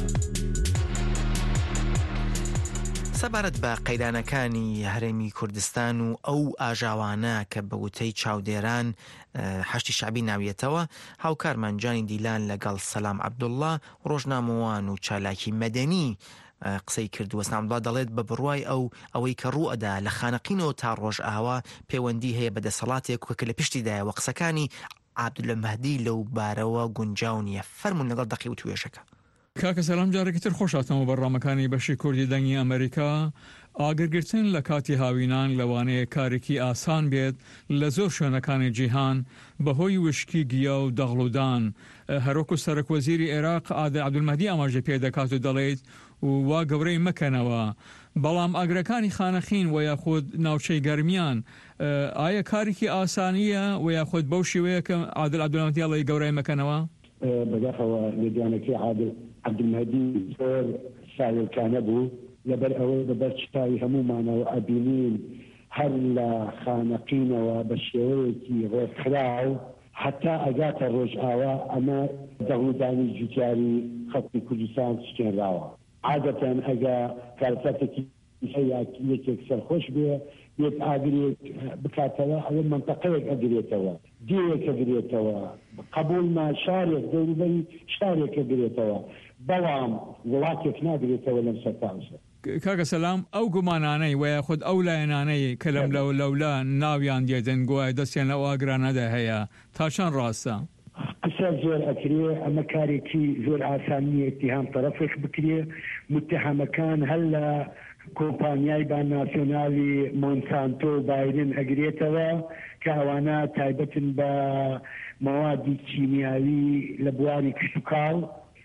سەبارەت بە قەیرانەکانی هەرێمی کوردستان و ئەو ئاژاوانە کە بە وتەی چاودێران حەشتی شعبی ناویەتەوە، هاوکارمان جانی دیلان لەگەڵ سەلام عەبدوڵڵا ڕۆژنامەوان و چالاکی مەدەنی قسەی کردووە. سەلام عەبدوڵڵا دەڵێت بە بڕوای ئەوەی کە ڕوئەدا لە خانەقینەوە تا ڕۆژ ئاوا پەیوەندی هەیە بە دەسەڵاتێک کە لە پشتیدایە وە قسەکانی عەبدولمەهدی لەو بارەوە گونجاو نییە. فەرموون لەگەڵ دەقی و توێژەکە. کاکە سەلام جارێکی تر خۆشاتەوە بەڕامەکانی بەشی کوردی دەنگی ئەمریکا. ئاگرگرتن لە کاتی هاوینان لەوانەیە کارێکی ئاسان بێت لە زۆر شوێنەکانی جیهان بەهۆی وشکی گیا و دەغڵودان. هەرۆکو سەرۆکوەزیری عێراق عادل عەبدولمەهدی ئاماژە پێ دەکات و دەڵێت وا گەورەی مەکەنەوە. بەڵام ئاگرەکانی خانەخین و یاخود ناوچەی گەرمیان ئایا کارێکی ئاسانیە و یاخود بەو شێوەیە کە عادل عەبدولمەهدی ئەڵێ گەورەی مەکەنەوە؟ بداخەوە لێدوانەکەی عادل عەبدولمەهدی زۆر سایر کانە بوو لەبەر ئەوەی بەبەر چاوی هەمومانەوە ئەبینین هەر لە خانەقینەوە بە شێوەیەکی ڕێکخراو حتا ئەگاتە ڕۆژئاوا ئەمە دەغڵدانی جوتیاری خەڵکی کوردستان سکێنراوە. عادەتەن ئەگە کارەساتێکی یەکێک سەرخۆش بێ یەک ئاگرێک بکاتەوە ئەوە منتەقەیەک ئەگرێتەوە، دێوێک ئەگرێتەوە، قبولما شارێک دەوروبەری شارێک ئەگرێتەوە، بەڵام وڵاتێک ناگرێتەوە لەم سەرتاوسە. کاکە سەلام، ئەو گومانانەی وەیە خود ئەو لایەنانەی کە لەم لەولا ناویان دێدن گوایە دەستیان لەو ئاگرانەدا هەیە تا چەند ڕاستە؟ قسە زۆر ئەکرێ، ئەمە کارێکی زۆر ئاسانیە اتهام تەرەفێک بکرێ. متهمەکان هەر لە کۆمپانیای باناسیۆنالی مۆنسانتۆ بایرن ئەگرێتەوە کە ئەوانە تایبەتن بە مەوادی کیمیاوی لە بواری کشت و کاڵ،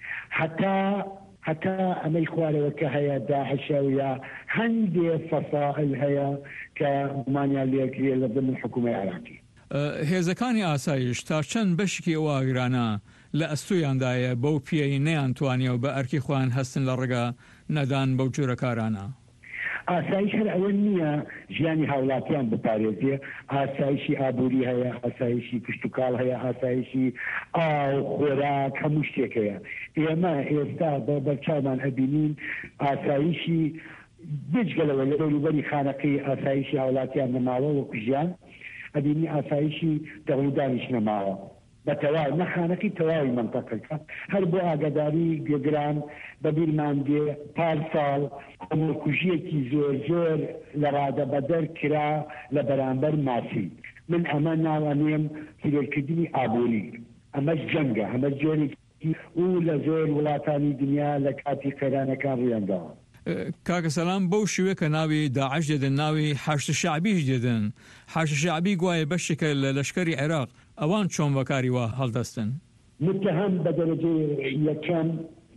حتا ئەمەی خوارەوە کە هەیە داعشە یا هەندێ فەسائل هەیە کە گومانیان لێکرێ لە ضمن حکوومەتی عێراقی. هێزەکانی ئاسایش تا چەند بەشکی ئەو ئاگرانە لە ئەستۆیاندایە بەو پیەی نەیانتوانیە و بە ئەرکی خۆیان هەستن لە ڕێگا نەدان بەو جۆرە کارانە؟ ئاسایش هەر ئەوە نییە ژیانی هاوڵاتیان بپارێزێ، ئاسایشی ئابووری هەیە، ئاسایشی کشت و کاڵ هەیە، ئاسایشی ئاو خۆراک، هەموو شتێک هەیە. ئێمە ئێستا بەرچاومان ئەبینین ئاسایشی بجگەلەوە لە دەوروبەری خانەقەی ئاسایشی هاوڵاتیان نەماوە وەکو ژیان، ئەبینی ئاسایشی دەوڵدانیش نەماوە بە تەواو نەخانەقی تەواوی منتەقەکە. هەر بۆ ئاگاداری گوێگران بەبیرمان دێ پارساڵ کۆمەڵکوژیەکی زۆر لە ڕادەبەدەر کرا لە بەرامبەر ماسی. من ئەمە ناوانێم هیرۆکردنی ئابووری، ئەمەش جەنگە، ئەمە جۆرێکی و لە زۆر وڵاتانی دنیا لە کاتی قەیرانەکان ڕوویانداوە. کاکە سەلام، بەو شێوەیە کە ناوی داعش دێدن ناوی حەشد شەعبیش دێدن، حەشد شەعبی گوایە بەشێکە لە لەشکەری عێراق، ئەوان چۆن بەکاری وا هەڵدەستن؟ متهم بە دەرەجەی یەکەم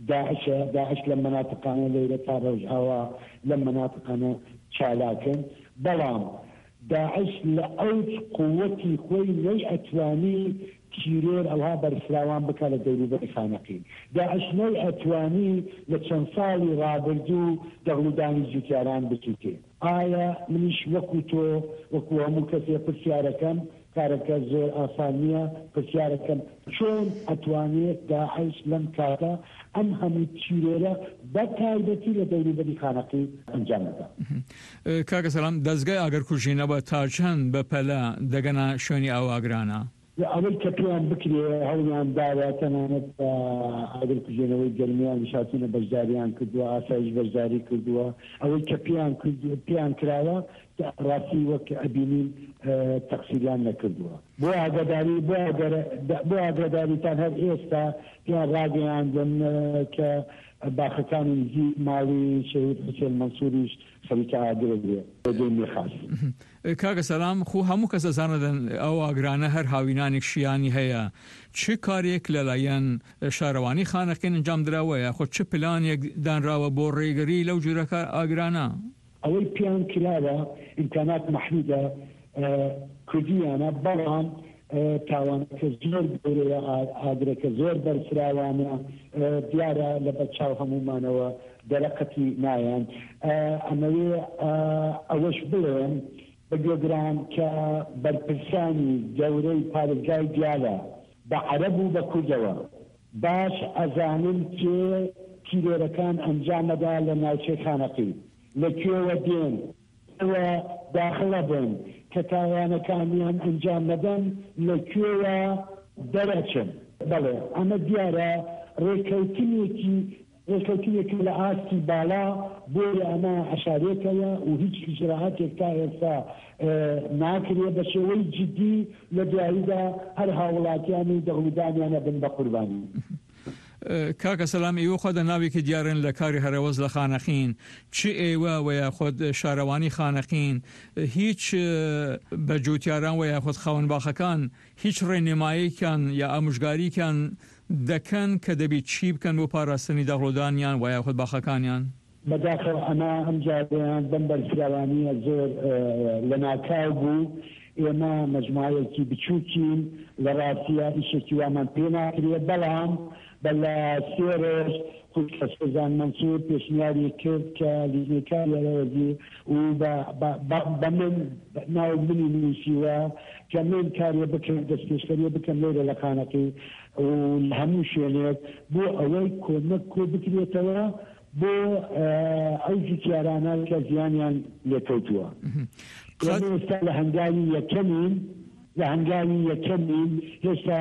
داعش لە مناتقانە لەیرە تا ڕۆژئاوا لە مناتقانە چالاکن، بەڵام داعش لە ئەوج قووەتی خۆی نەی ئەتوانی تیرۆر ئەوها بەرفراوان بکە لە دەوروبەری خانەقی. داعش نەی ئەتوانی لە چەند ساڵی ڕابردوو دەغڵدانی جوتیاران بچووکێ. ئایا منیش وەکو تۆ وەکو هەموو کەسێ پرسیارەکەم کارەکە زۆر ئاسان نییە، پرسیارەکەم چۆن ئەتوانێت داعش لەم کاتە ئەم هەموو تیرۆرە بە تایبەتی لە دەوروبەری خانەقی ئەنجام بدات؟ کاکە سەلام، دەستگای ئاگرکوژینەوە تا چەند بەپەلە دەگەنە شوێنی ئەو ئاگرانە؟ ئەوەی کە پێیان بکرێ هەوڵیان داوە تەنانەت ئاگرکوژێنەوەی گەرمیان نشاتینە بەشداریان کردووە، ئاسایش بەشداری کردووە. ئەوەی کە پێیان کراوە ڕاستی وەک ئەبینین تەقسیریان نەکردووە. بۆ ئاگاداریتان هەر ئێستا پێیان ڕاگەیاندن کە باخەکانی نزی ماڵی شەهید حوسێن مەنسووریش خەریکە ئاگرە بێ بۆ خاص. کاکە سەلام، خۆ هەموو کەس دەزانن ئەو ئاگرانە هەر هاوینانێک شیانی هەیە. چ کارێک لەلایەن شارەوانی خانەقین ئەنجام درراوەیە؟ خۆ چ پلانێک دانراوە بۆ ڕێگەری لەو جوورەکە ئاگرانە؟ ئەوەی پیان کراوە ئیمکانات مەحدودە کوردیانە، بەڵام تاوانەکە زۆر گەورەیە، ئاگرەکە زۆر بەرفراوانە، دیارە لە بەرچاو هەمومانەوە دەرەقەتی نایەن. ئەمەوێ ئەوەش بڵێن بە گوێگران کە بەرپرسانی گەورەی پارێزگای دیالە بە عەرەب و بە کوردەوە باش ئەزانن کێ تیرۆرەکان ئەنجامەدا لە ناوچەی خانەقی، لەکوێوە دێن، ئەوە داخڵە بن کە تاوانەکانیان ئەنجام نەدەن، لەکوێوە دەرەچن. بەڵێ ئەمە دیارە ڕێکەوتنێکی لە ئاستی باڵا بۆی ئەمە عەشارێکەوە و هیچ ئیجراعاتێک تا ئێستا ناکرێ بە شێوەی جدی لە دواییدا هەر هاوڵاتیانی دەغڵدانیانە بن بە قوربانی. کاکە سەلام، ئێوە خۆ ناوێکی دیارن لە کاری هەرەوەز لە خانەقین، چ ئێوە وەیە خۆت شارەوانی خانەقین هیچ بە جوتیاران وەیە خۆت خاوەن باخەکان هیچ ڕێنماییکان یا ئامۆژگاریکان دەکەن کە دەبێت چی بکەن بۆ پاراستنی دەغڵدانیان وایە خۆت باخەکانیان؟ بەداخەوە ئەمە ئەم جاریان بەم بەرفراوانیە زۆر لە ناکاو بوو ئێمە مجموعەیەکی بچووکین لە ڕاستیە ئیشێکی وامان پێ ناکرێت بەڵام بەلا سێرش خودکەسپزان منسوور پێشنیاری کرد کە لیزنەکاریەوەزی و بە من ناو منی نووسیوە کە من کارێ بکەم دەست پێشکەریە بکەم لێرە لە خانەکەی و هەموو شوێنێک بۆ ئەوەی کۆمەک کۆ بکرێتەوە بۆ ئەو جوتیارانە کە زیانیان لێکەوتووە. ئێستا لە هەنگاوی یەکەمین هێشتا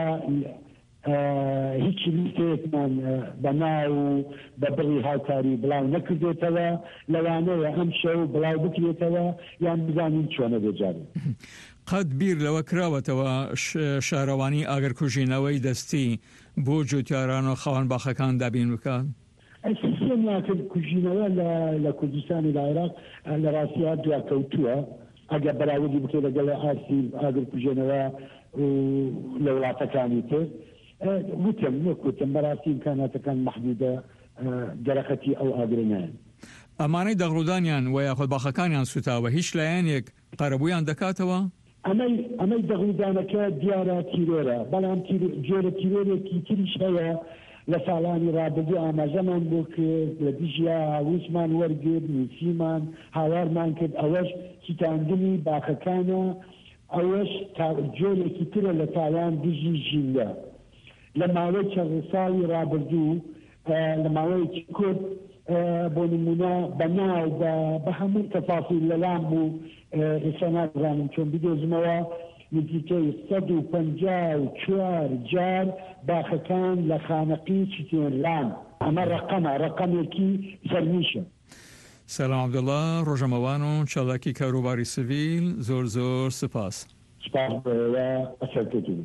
هیچ لیستێکمان بەناو و بە بڕی هاوکاری بڵاو نەکردێتەوە لەوانەیە ئەم شەو بڵاو بکرێتەوە یان بزانین چۆنە بێجارێت. قەت بیر لەوە کراوەتەوە شارەوانی ئاگرکوژینەوەی دەستی بۆ جوتیاران و خاوەن باخەکان دابین بکات؟ سیستم ناکرد کوژینەوە لە کوردستانی لە عێراق لە ڕاستیات دواکەوتووە ئەگە بەراوردی بکرێت لەگەڵ ئاسی ئاگرکوژێنەوە لە وڵاتەکانی تر وتم بەڕاستی ئیمکاناتەکان مەحدودە دەرەخەتی ئەو ئاگرنیان. ئەمانەی دەغڕودانیان و یاخود باخەکانیان سوتاوە هیچ لایەنێک قەرەبوویان دەکاتەوە؟ ئەمەی دەغڕودانەکە دیارە تیرۆرە بەڵام جۆرە تیرۆرێکی تریش هەیە لە ساڵانی ڕابردوو ئاماژەمان بۆ کرد لە دژیا هاوسمان وەرگرت نووسیمان هاوارمان کرد ئەوەش چیتاندنی باخەکانە ئەوەش جۆرێکی ترە لە تاوان دژی ژینگە لە ماوەی چەند ساڵی ڕابردوو لە ماوەیەکی کورت بۆ نمونە بەناو بە هەموو تەفاصیل لەلام بوو ئێستا نازانم چۆن بدۆزمەوە نزیکەی 154 جار باخەکان لە خانەقی چتێنران ئەمە ڕقەمێکی سەرنیشە. سەلام عەبدوڵڵا ڕۆژەمەوان و چالاکی کاروباری سڤیل زۆر زۆر سپاس. سپاس ئەسەرکردن.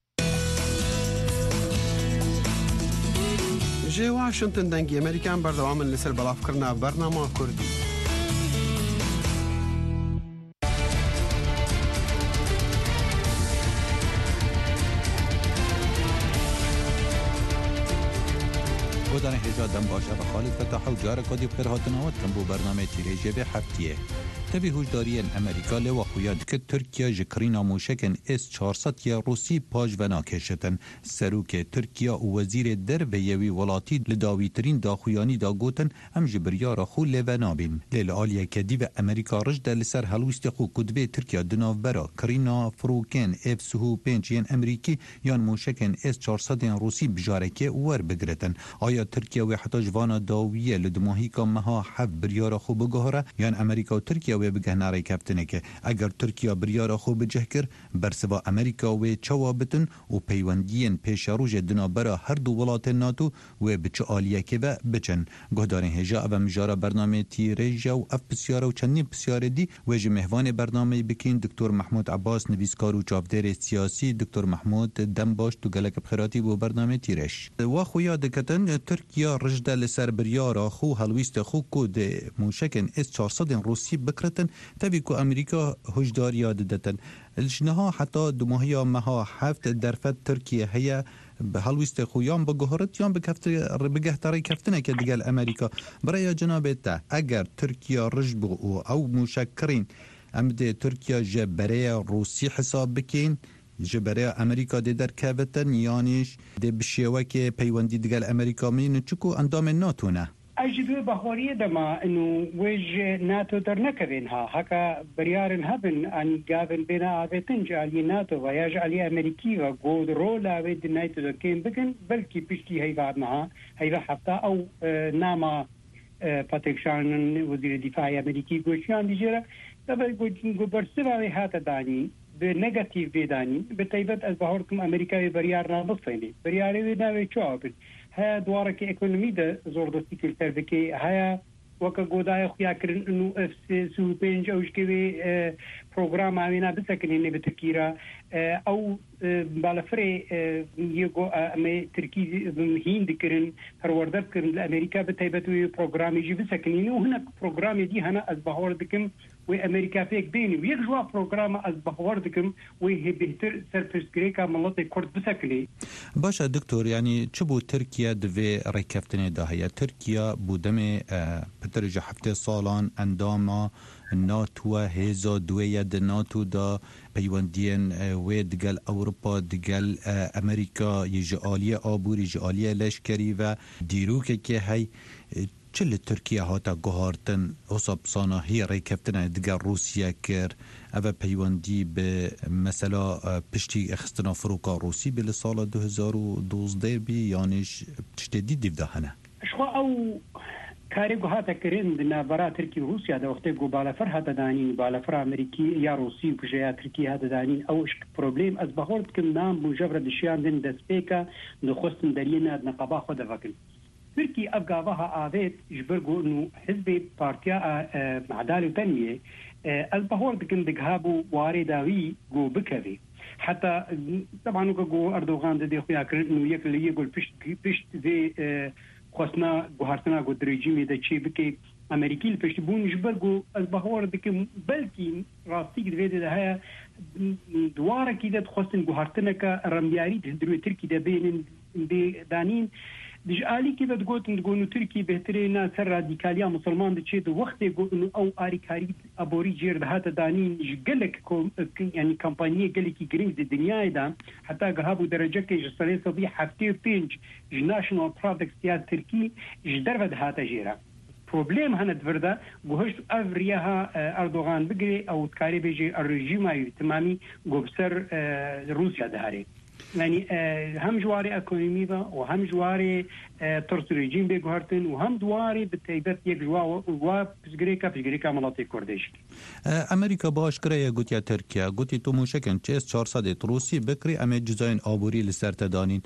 جێ واشنتن دەنگی ئەمریکان بەردەوامن لەسەر بەڵافکردنا بەرنامە کوردی. گۆدانی هێژا دەم باشە بە خاڵی فەتاح و جارە کۆدی بخێر هاتنەوەت کەم بۆ بەرنامەی تیرێژێ بێ هەفتیە. تەوی هوشداریên ئەمریکا لێوە خویا dikir Tirkiye ji kirîna mûşekên S-400 Rûsî paş ve nakeşitin. Serokê Tirkiye û wezîrê derveyê wî welatî li dawîtirîn daxuyanî da gotin em ji biryara xwe lêve nabin. Lê li aliyeke dîve Amerîka rij de li ser helwîstê xwe ku divê Tirkiye di navbera kirîna firokên F-35 yên Emerîkî yan mûşekên S-400 Rûsî bijarekê werbigiritin. Aya Tirkiye wê heta ji vana dawiyê li dimahîka meha hev biryara xwe bigihire yan Amerîka û Tirkiye wê bigehnerê keftineke. Eger Tirkiye biryara xwe bicih kir bersiva Amerîka wê çawa bitin û peywendiyên pêşerojê di navbera her du welatên NATO wê bi çi aliyekê ve biçin. Guhdarên hêja ev mijara bernamê tîrêja û ev pisyara û çendîn pisyarê dî wê ji mêhvanê bernameyê bikîn Dr. Mahmud Abbas nivîskar û çavdêrê siyasî. Dr. Mahmud dem baş tu gelek bixêratî bo bernamê tîreş. Wa xuya diketin Tirkiye rij de li ser biryara xwe helwîstê xwe ku di mûşekên S-400 Rûsî bikiritin tevî ku Amerîka hojdariya didetin. Jniha heta dumahiya meha heft derfet Tirkiye heye bi helwîstê xwe yan biguhirit yan bigehtarî keftineke digel Amerîka. Biraya cenabê te eger Tirkiye rij bû û ew mûşekkirîn em dê Tirkiye ji bereya Rûsî hesab bikin ji bereya Amerîka dê derkevitin yanîş dê bi şêwekê peywendî digel Amerîka mînin çiku endamên NATO ne. ئەجدوێ بەخۆریە دەما و وێژ ناتۆ دەرنەکەبێن ها هەکە بریارن هەبن ئەنی گاون بێنە ئاێتن جالی ناتۆ و یا ژعلی ئەمریکی و گۆد ڕۆ لاوێ دنایتۆ دەکەین بکەن بەلکی پشتی هەیڤارنەها هەیڤە هەفتا ئەو ناما پاتێکشانن وەزیرە دیفاعی ئەمریکی گۆچیان دیژێرە بەرسراوی هاتە دانی به نگاتیو بێدانی بە تایبەت ئەس بەهۆڕکم ئەمریکاوی بەریار نابفێنێ بریارەوێ ناوێ چاوە بن هەیە دوارەکە ئەکۆنمی دە زۆر دەستی کرد سەربکەی هەیە وەکە گۆدایە خویاکردن و F-35 ئەوشکەوێ پرۆگراماوێنا بسەکنێنێ بە ترکیرە ئەو بالەفرێ ئەمە ترکی هین دکردن هەروەردە بکردن لە ئەمریکا بە تایبەتوێ پرۆگرامیژی بسەکنێنێ و هەنە پرۆگرامی دی هەنە ئەس بەهۆڕ دکم و ئەمریکا پێک بینی و یەک ژوا پرۆگرامە ئەس بەهۆڕ دکم وی هێبێتر سەرپرسگرێکا مەڵەتی کورد بسەکنێ. باشە دکتۆر ینی چ بوو ترکیە divê rêkeftinê da heye Tirkiye bû demê pitir ji heftê salan endama NATO hêza duwêye di NATO da پیوندین و دگل اروپا دگل امریکا یجالی آبوری جالی لشکری و دیروک که هی چل ترکیه هاتا گوهارتن حساب صاناهی ریکفتن دگل روسیه کر او پیوندی به مثلا پشتی اخستنا فروکا روسی به سال 2012 بی یانش تشتدی دیفدهنه شخوا او کاری گوهاتا کرن دنا برا ترکی روسیا دا وقتی گو بالافر هاتا دانین بالافر امریکی یا روسی بجه یا ترکی هاتا دانین اوش پروبلیم از بخورد کم نام بجبر دشیان دن دسپیکا نخستن درین اد نقابا خود فکن ترکی افغابها آوید جبرگو انو حزب پارتیا عدالة وتنمية البهورد كن دقهابو واري داوي جو بكذي حتى طبعا جو أردوغان دي خويا كرن انو يك اللي يقول بشت دي خصنا جوهرتنا جو دريجيمي دا تشي بكي امريكي البشت بون جبرگو البهورد كن بلكي راستيك دفيدي ده هيا دوارا كده خصن جوهرتنا كرمياري تهدرو تركي دا بين دانين دجالي كده تقول تركي بهترينا سر راديكاليا مسلمان دشيد وقت يقول انه او اريكاري ابوري جير هذا دانين جلك يعني كامبانيه قالك جرينج الدنيا ده حتى قهابو درجه كي جسري صبي حفتي بينج ناشونال برودكتس يا تركي جدرد هذا جيرا بروبليم هنا دفردا وهش افريها اردوغان بقري او تكاري بيجي الرجيم تمامي قبسر روسيا دهاري يعني هم جواري اكونومي وهم جواري ترس ريجيم بيغهرتن وهم دواري بالتيبت يك جوا وبزغريكا مناطق كردش امريكا باش كريا گوتيا تركيا گوتي تو موشكن چيس 400 روسي بكري ام جزاين آبوري لسر تدانين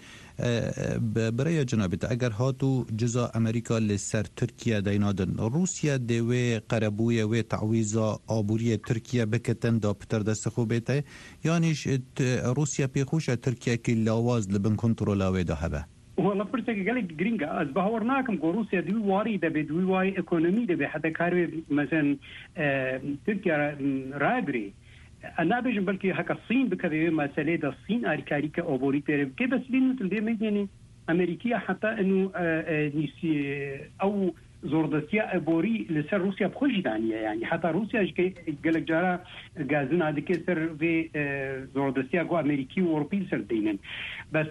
برای جنابت اگر هاتو جزا امریکا لسر ترکیه دینادن روسیا دوی قربوی و تعویزا آبوری ترکیه بکتن دا پتر دست خوبیته یعنیش روسیا پیخوش ترکیه که لاواز لبن کنترولاوی دا هبه والله برتك قالك جرينجا از بهورناكم روسيا دوي واري ده بدوي واي ايكونومي ده حتى كاري مثلا تركيا راغري انا بيجن بلكي هكا الصين بكذا مساله ده الصين اريكاريكا اوبوريتير كي بس بينو تلدي يعني امريكيه حتى انه نسي او زوردسيا ابوري لسر روسيا بخوش دانيه يعني حتى روسيا قالك جارا غازن هذيك سر في زوردسيا جو امريكي واوروبي سر دينن بس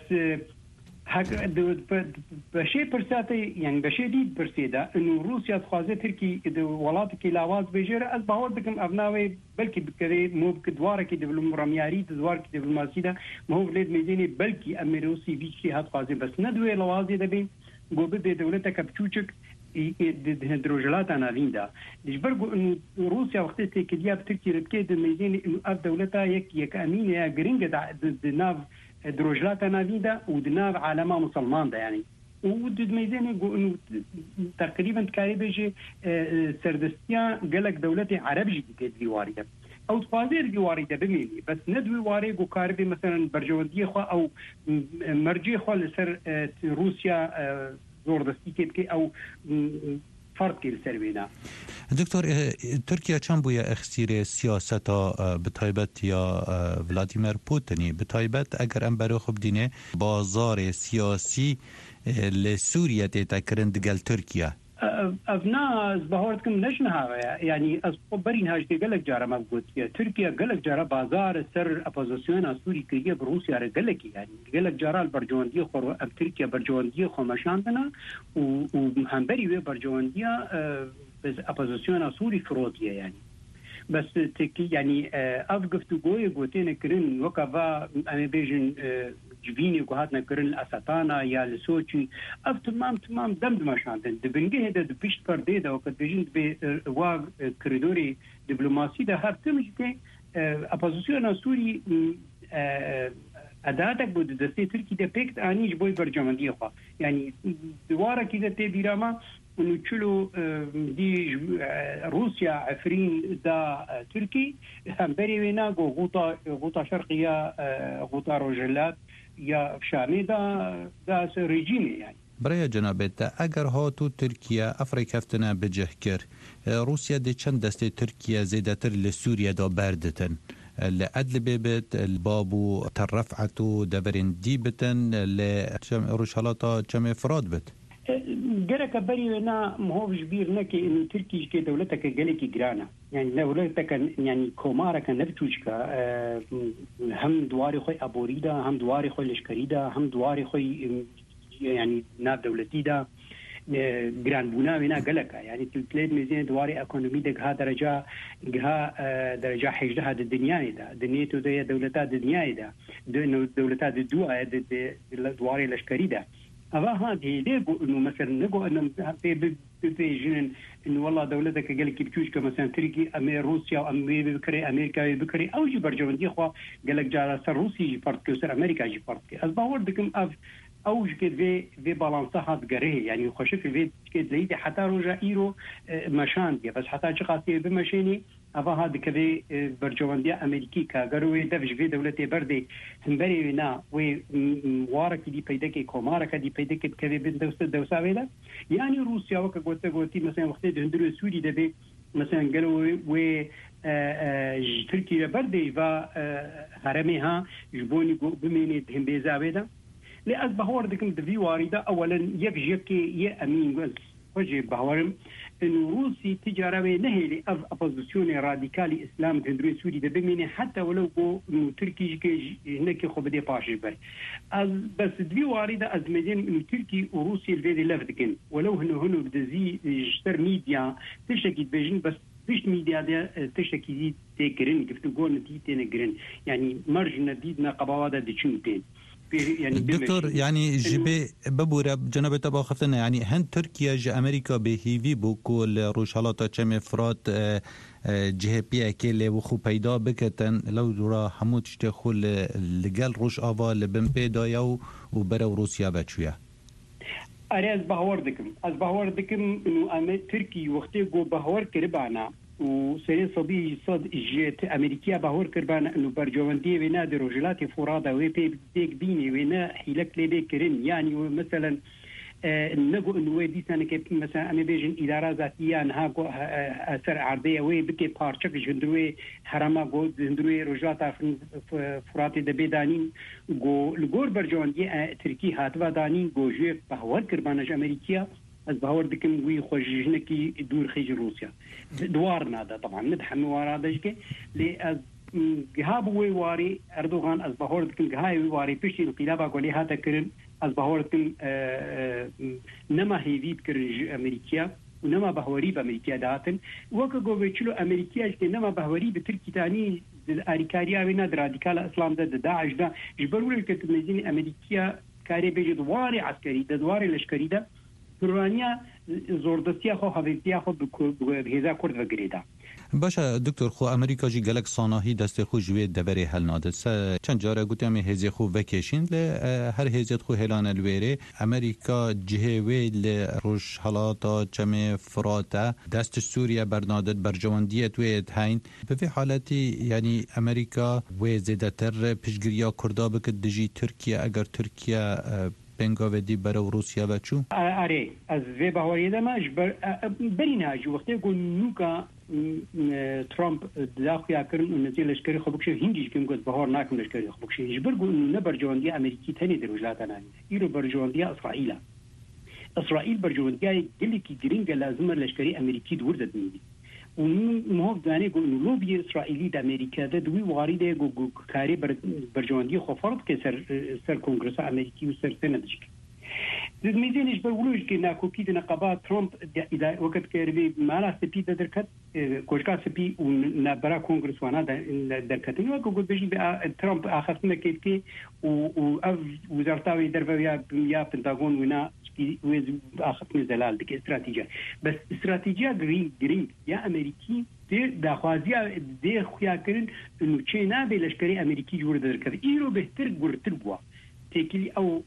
بشي برساتي يعني بشي ديد برسيدا انه روسيا تخوازي تركي ولات كي لاواز بيجير از باور بكم ابناوي بلكي بكري مو بكدوار كي دبلوم رمياري دوار كي دبلوماسي دا مو بلاد ميزاني بلكي ام روسي بيجي هات خوازي بس ندوي لوازي دبي غوب دي دولتك بتوچك هيدروجلات انا ليندا دجبرغو انه روسيا وقت تكديا بتركي ركيد ميزاني انه اف دولتها يك امين يا جرينجا ناف دروجلات نافيدا ودناب عالمه مسلمان ده يعني ودد ميزاني انه تقريبا تكاريبجي سردستيا قالك دولتي عربي دي وارده او تفاضير دي وارده بميلي بس ندوي واري جو كاربي مثلا برجونديه خو او مرجي خو لسر روسيا زوردستي كي او فرق السروينا دكتور تركيا چند بویا اخسیر سیاستا بتایبت یا ولادیمیر پوتینی بتایبت اگر ام برای خوب دینه بازار سیاسی لسوریا تکرند دگل ترکیا افنا بهورتكم نشنها يعني برين هاج قالك جاره مبغوت تركيا قالك جاره بازار سر اپوزيشن سوري كي بروسيا قالك يعني قالك جاره البرجونديه خو تركيا برجونديه خو مشانتنا وهمبري برجونديه بس اپوزيشن سوري فروتيه يعني بس تكي يعني افغفتو قوتين كرين وكفا انا بيجن جبيني وهاتنا كرن الاساتانا يا لسوتشي اف تمام دمدم شاندن دبنجه هذا دبيشت بردي ده وقت بيجن بوا كريدوري دبلوماسي ده هرتمجتي اپوزيشن سوري اداتك بود دستي تركي ده بيكت انيش بوي برجمندي خو يعني دواره كده تي بيراما انه تشلو دي روسيا عفرين دا تركي هم بري وينا غوطا شرقيه غوطا روجلات یا شامی دا رژیمی يعني برای جنابت اگر هاتو ترکیه افریقا افتنا بجه کر روسیا دی چند دسته ترکیه زیدتر لسوریا دا بردتن لعدل بيبت البابو ترفعتو دبرين ديبتن لروشالاتا كم افراد بت جرك برينا مهوش بير نكي إنه تركيا كي دولتك جلكي جرانا يعني دولتك يعني كومارك نفتوشكا هم دواري خوي أبوريدا هم دواري خوي لشكريدا هم دواري خوي يعني ناب دولتي دا جران بونا بنا جلكا يعني تلتلد ميزان دواري أكونومي دك ها درجة حجة هذا الدنيا دا دنيتو ده دولتات الدنيا دا دولتات الدوا دواري لشكريدا أبا هذه ليقو إنه مثلا نقول إنه بيجين إنه والله دولتك قال لك بتوش كمثلا تركي روسيا أمريكا بكري أو جي برجون دي خوا قال لك جالس روسيا جي فرد كوسر أمريكا جي فرد أصبحوا دكم أو جكت في بالانسها تجريه يعني خوش في جكت ليدي حتى رجع إيرو مشان دي بس حتى شخصية بمشيني أبا هذا كذا برجواندية أمريكي كاغروي دفش في دولة بردي همبري ونا ووارك دي بيدك كومارك دي بيدك كذا بين دوسة ولا يعني روسيا وكقولتي مثلا وقت هندرو سوري دبي مثلا قالوا تركيا بردي و هرمها جبوني بميني هم بيزاويدا لأز بهور دكم دفي واردة أولا يكجيكي يأمين وجه بهورم إنه روسي تجارة نهي لأبوزيسيون راديكالي إسلام هندري سوري ده بميني حتى ولو جو إنه تركي كي هناك خبدي باش بر بس دفي واردة از مدين إنه تركي وروسي الفيدي لفتكن ولو هنو بدزي جتر ميديا تشكي بيجن بس فيش ميديا ده تشكي دي تكرين كفتو قول نتي تنكرين يعني مرج نديدنا قبوادا دي شنتين يعني دكتور يعني جبه ببورة جناب تبا خفتنا يعني هن تركيا جا أمريكا بهيفي بوكو الروشالات چم افراد جهه بيه که لوخو پیدا بکتن لو دورا همو تشتخو لگل روش آوا لبن پیدا و برا روسيا بچویا از باور دکم انو ترکی وقتی گو باور کربانا وسرين صبي صد جيت أمريكية بهور كربان إنه برجواندية ونا دروجلات فرادة وبيك بيني ونا حيلك لي كرين يعني مثلا نقول إنه ودي سنة كيف مثلا أنا بيجن إدارة ذاتية أنها أثر عرضية وبكي بارشك جندروي حرامة جو جندروي رجلات فراتي دبيدانين جو الجور برجواندية تركي هاتوا دانين جو جيت بهور كربانج أمريكية از باور دکم وی خوشجنکی دور خیج روسیا دوار نادا طبعا مدحن ورادجك لی از جهاب وی واری اردوغان از باور دکم جهای وی واری پشتی انقلاب قولی هاتا کرن از باور دکم نما هیوید کرن امریکا ونما بهوري بامريكا داتن وكا جوفيتشلو امريكا که نما بهوري بتركي تاني الاريكاريا ونا راديكال اسلام ده داعش ده جبروا الكتمزين امريكا كاري بيجي دواري عسكري ده دواري لشكري ده برانيا زوردستيا خو هاويتيا خو بهذا كرد وغريدا باشا دكتور خو امريكا جي گلک صاناهي دست خو جوي دبري هل نادت چند جاره گوتم هزي خو وکشين ل هر هزيت خو هلان الويري امريكا جهوي ل روش حالاتا چم فراتا دست سوريا برنادت برجوانديه تويت هين في حالتي يعني امريكا وزيدتر پشگريا كردا بك دجي تركيا اگر تركيا بنگاودی برای روسیا و چو؟ آره از وی باوری دماش برینها جو وقتی گو نوکا ترامپ داخل کردن و نزیل لشکری خوبکشه هندیش کم گفت بهار نکم لشکری خوبکشه جبر گو نبرجواندی امریکی تنی در وجلات نانی ایرو برجواندی اسرائیل برجواندی گلی کی گرینگ لازم لشکری امریکی دور دادنی ومهوب داني يقول إنه لوبي إسرائيلي دا أمريكا ده دوي وارده يقول كاري برجواندي خو فرض كسر كونغرس أمريكي وسر سندشك ميزين إجبر ولوش كنا كوكي دنا قبا ترامب إذا وقت كربي مالا سبي دركت كوشكا سبي ونبرا كونغرس وانا دركت وقت بيجي ترامب آخرنا كيف وزارتاوي درفيا يا بنتاغون ونا ويز آخرنا زلال دك استراتيجية بس استراتيجية جرين يا أمريكي دا خوازيا دي خويا كرن إنه تشينا بلشكري أمريكي جور دركت إيرو بهتر جورتر بوا تكلي أو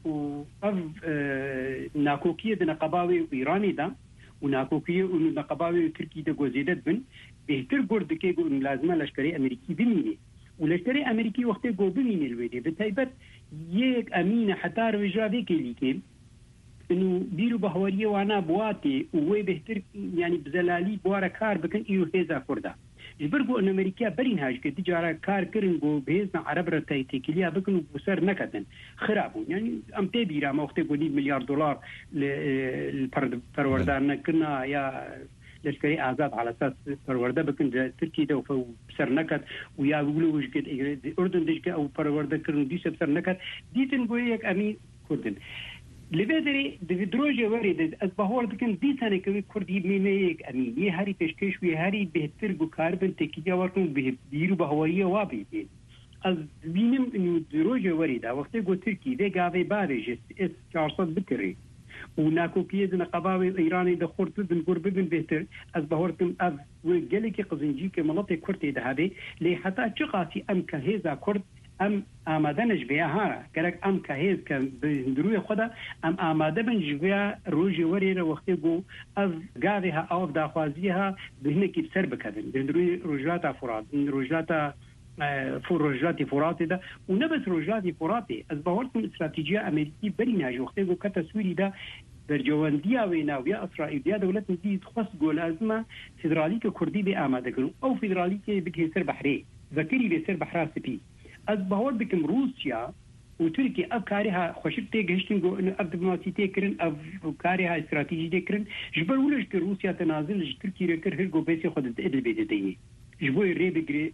ناكوكية نقباوي إيراني دا وناكوكية ونقباوي تركي دا جوزيدت بن بهتر جورد كي جون لازمة لشكري أمريكي بميني ولشكري أمريكي وقت جو بميني الويدي بتايبت يك أمينة حتى رجع ذيك اللي كي إنه بيرو بهورية وانا بواتي ووي بهتر يعني بزلالي بوارا كار بكن إيرو هيزا كوردا جبرگو ان امریکا برین هاج که تجاره کار کردن گو بهزن عرب را تایتیکلیا بکن و سر نکردن خرابون یعنی ام تبیرا ما وقت گونی میلیارد دلار پروردار نکنه یا لشکری آزاد على اساس پرورده بکن ترکیه ده و سر نکرد و یا بقولوش که اردن دیگه او پرورده کردن دیش سر نکرد دیتن گوی یک امی کردن لبادری دروجه ورید از بهور دکن دیتن که کردی میمه یک امی یه هری پیشکش و هری بهتر گو کاربن تکیه ورکن به دیرو بهوریه وابی بید از بینم انو دروجه ورید وقتی گو ترکیه ده گاوی باریش اس 400 بکری و ناکوکیه دن قباوی ایرانی ده خورد ببن گور ببن بهتر از بهورتم از گلی که قزنجی که مناطق کرده ده هبه لی حتی چقاسی ام که هیزا کرد ام آماده نجبیه هارا گرک ام که هیز که بهندروی خدا ام آماده بن جبیه روژی وری رو وقتی گو از گاوی ها آف داخوازی ها بهنه کی بسر بکدن بهندروی روجلات فرات روجلات روجلات فراتی ده و نه بس روجلات فراتی از بهورتم استراتیجی امریکی بری ناجی وقتی گو که تصویری ده برجواندیا و ناویا اسرائیلیا دولت دي تخص گول ازمه فدرالی که کردی به آماده کنو او فدرالی که بگه سر بحری ذکری به سر بحرا سپی از باور بکم روسیا و ترکیه افکارها خوشب تگهشتن گو ان دیپلماسی تکرن افکارها استراتیجی تکرن جبر ولش که روسیا تنازل ترکیه کر هر گو بیس خود ادل بيدتي جبر ری بگری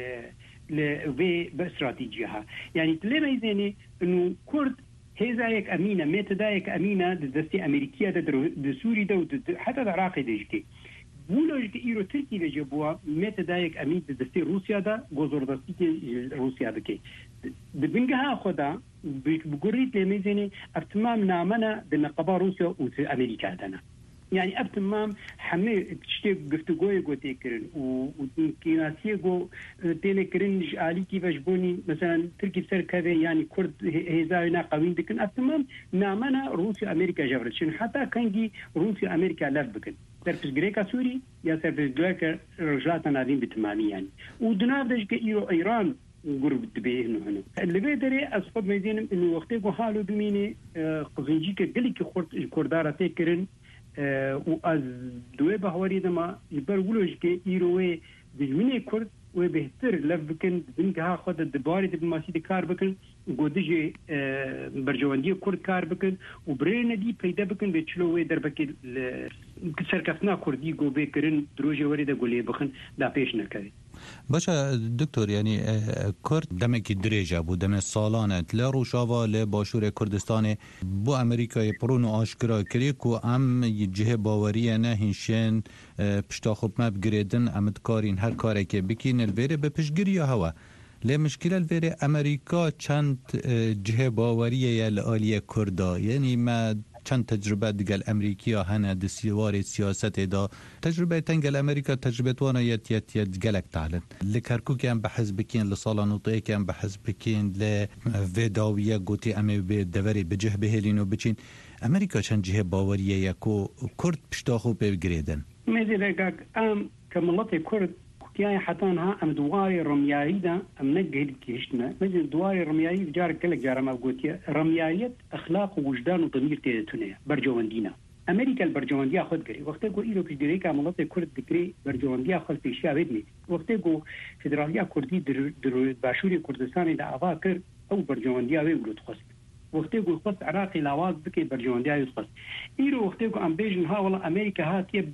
ل باستراتیجیها يعني لما يزني انه كرد هذا يك أمينة متى دا يك أمينة دستي أمريكية دا سوري دا حتى دا عراقي دجكي بولوجك إيرو تركي بجبوا متى دا يك أمين دستي روسيا دا جزر دستي روسيا بكي بنجها خدا بقريت لميزني افتمام نامنا بالنقابة روسيا وأمريكا دنا يعني ابتمام حمي تشتي گفتگوی گوتی کرن و کیناسی گو تینه کرن جالی کی بجبونی مثلا ترکی سر کده يعني كرد هزاینا قوین دکن ابتمام نامنا روسيا امریکا جبرتشن حتى کنگی روسيا امریکا لف بکن در پسگریکا سوری یا سر پسگریکا رجلات نادین بتمامی يعني و دناف دجك ایران قرب دبيه هنا اللي بيدري أصفد ميزين إنه وقتي حاله بميني قزنجي كقلي كخورت الكردارة تكرن و از دوی بهواری دما یبر ولوش که ایروی دجمنی کرد و بهتر لف بکن دنگها خود دباری دیپلماسی کار بکن گودجی برجواندی کرد کار بکن و برین دی پیدا بکن به چلوی در بکی سرکفنا کردی گو بکرن دروجه وری ده گلی بکن دا پیش نکرد باشه دکتر یعنی کرد دمکی دریجه بود دم سالانت ل روشاوا ل باشور کردستان بو امریکای پرونو آشکرا کری کو ام جهه باوریه نه هنشن پشتا خوب مب گریدن امدکارین هر کاری که بکین الویره به پشگیری هوا ل مشکل الویره امریکا چند جهه باوریه لالیه کردا یعنی ما چند تجربه دیگه امریکا هنه دستیوار سیاست دا تجربه تنگل امریکا تجربه وانا یت گلک تعلن لکرکوک هم بحث بکین لسالا نوطه هم بحث بکین لوداویه گوتی امی به دوری بجه بهلینو بچین امریکا چند جهه باوریه یکو کرد پشتاخو بگریدن میدیلگاک ام کمالات کرد كيان حتانها ام دواري رمياري دا ام نجهد كيشتنا مثل دواري رمياري جار كلك جار ما قلت رميارية اخلاق ووجدان وضمير تيتونه برجواندينا امريكا البرجوانديه خد قري وقت يقول ايرو في جريكا مناطق كرد دكري برجوانديه خل في شيء بدني وقت يقول فدراليه كردي در باشوري كردستان دا اواكر او برجوانديه ويقولوا تخص وقت يقول خص عراقي لاواز بكي برجوانديه يتخص ايرو وقت يقول امبيجن ها والله امريكا هاتيه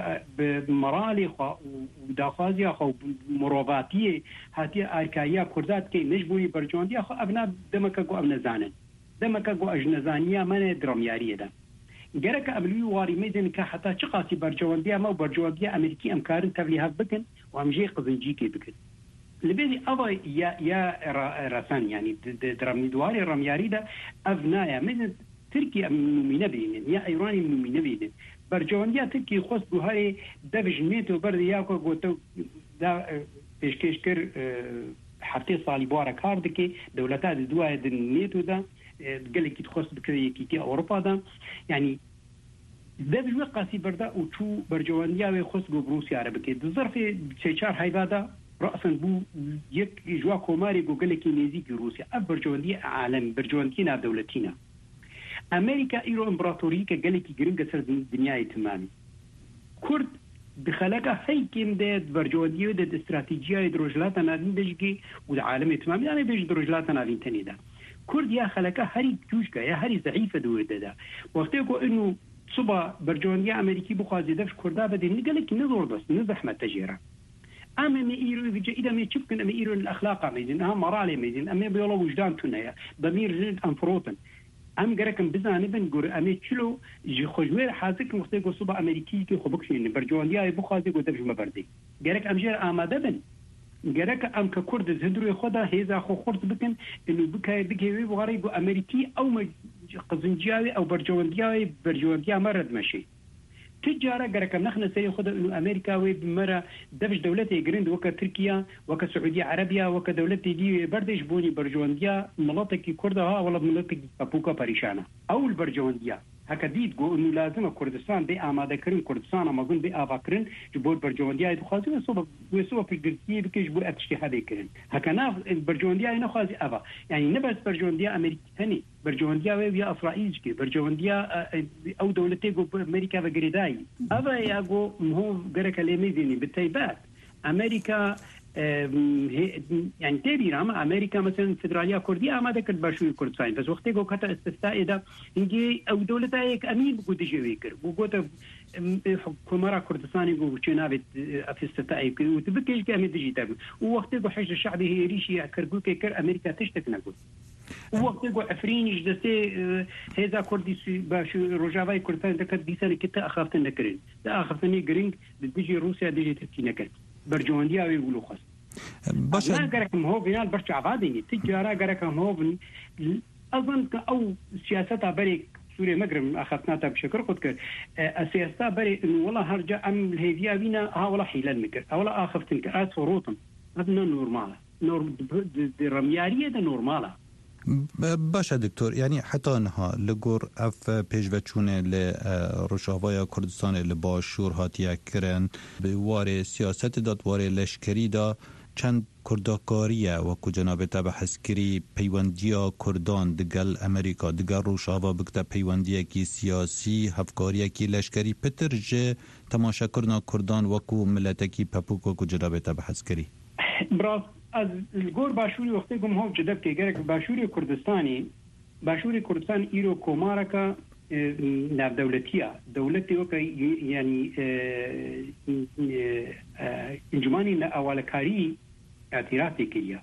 بمرالي وداخازيه خو مروباتيه هاتيه اركايه كردات كي نجبوي برجوانديه خو ابنا دمكا جو ابنا زانن دمكا جو اجنزانيه من درمياريه ده جرك أملي واري ميدن كحتى شقاسي برجواندية ما برجواندية أمريكي أمكارن تبليها بكن وأمجي قزنجيكي بكن لبيدي أضا يا رسان يعني درمي دواري رمياري ده أبنايا ميدن تركي من نبيين يا إيراني من نبيين برجواندية تركي خص بهاي دبج ميتو برد ياكو قوتو دا بيشكيشكر حتى صالي بوارا كاردكي دولتات دواء النيتو ده قال لك تخص بكري كيتي أوروبا ده يعني ده بجوا قاسي بردا وشو برجوانديا ويخص بروسيا عربكي الظرف سيشار هيدا رأسا بو يك جوا كوماري قال لك نيزيك روسيا برجوانديا عالم برجواندينا دولتينا أمريكا إيرو إمبراطورية قال لك جرينجا سر الدنيا تمامي كرد بخلقه هي كيم ده برجوديو ده استراتيجيه دروجلاتنا دجي والعالم تمام يعني بيج دروجلاتنا فين ده كرد يا خلقه هري توشكا يا هري ضعيفه دور ده وقتكو انه صبا برجوديا امريكي بخازي دفش كردا بدين قال لك نزور بس نزحمه تجيره اما ما يرو بيجي اذا ما تشكن اما يرو الاخلاق ميزين اهم مرالي ميزين اما بيولو وجدان تنيا ضمير جد انفروتن ام گرکم بزنه بن ګور امې چلو جي خوجوي حاضر وقت کو صبح امریکي کې خوبک شي برجوندیا بو خاصه کو ترجمه بردي گرک ام جر آماده بن گرک ام ک کورد زندرو خدا هيزا خو خرط بكن انه بكي بغاري جو امريكي او قزنجاوي او برجونديا مرد ماشي تجاره گرکم نخنه سي خدا انه امريكا وي بمره دفش دولتي جريند وك تركيا وك سعوديه عربيه وك دولتي دي بردش بوني برجونديا مناطق كردها ولا مناطق بابوكا بريشانه او البرجونديا هكا ديد جو انه لازم كردستان بي آماده كرين كردستان امازون بي آباكرين جبور برجونديا دخازي وسوى في الجرسية بكيش بو اتشتهاده كرين هكا ناف البرجونديا نخازي ابا يعني نبس برجونديا امريكي هني برجونديا ويا اسرائيل جي برجونديا او دولتي جو امريكا وغريداي ابا يا جو هو غير كلمه ديني بالتيبات امريكا يعني تبي رama امريكا مثلا فدراليه كرديه آماده کرد باشوی کردستان بس وقتی گو کتا استثناء ده اینجی او دولتها یک امین بگو دیجی کر بگو تا حکومت کردستانی گو چنابت في استثناء کر و تبکیش که امین دیجی تابو و وقتی گو حشد الشعبي هي ريشي کرگو که کر امریکا تشتک نگو وقتی گو افرینش دسته هذا كردي باش رجاوي كردستان دكت ديسان كتا اخافتن نكرين ده اخافتني جرينج ديجي روسيا ديجي تركيا نكرت برجونديا ويقولوا خاص باش لا قركم هو بينال برشا عبادين تجارة قركم هو اظن او سياستها بري سوريا مغرب اخذناها بشكل قد السياسه بري انه والله هرجع ام الهيفيا بينا ها ولا حيل المكر ولا اخفت الكرات فروطن هذا نورمال نور رمياريه ده نورماله باشه دکتور یعنی حتی انها لگور اف پیشوچونه لروشاوای کردستان لباشور هاتیه کرن به وار سیاست داد وار لشکری دا چند کردکاریه و که جناب تبع حسکری پیوندیا کردان دگل امریکا دگل روشاوا بکتا پیوندیه کی سیاسی هفکاریه کی لشکری پتر جه تماشا کرنا کردان وکو ملتکی پپوکو که جناب تبع حسکری براس از الگور باشوری وقتی گم هم جدب که گرک باشوری کردستان ایرو کومارکا ناب دولتی وکا یعنی انجمانی اولکاری اعترافی کیا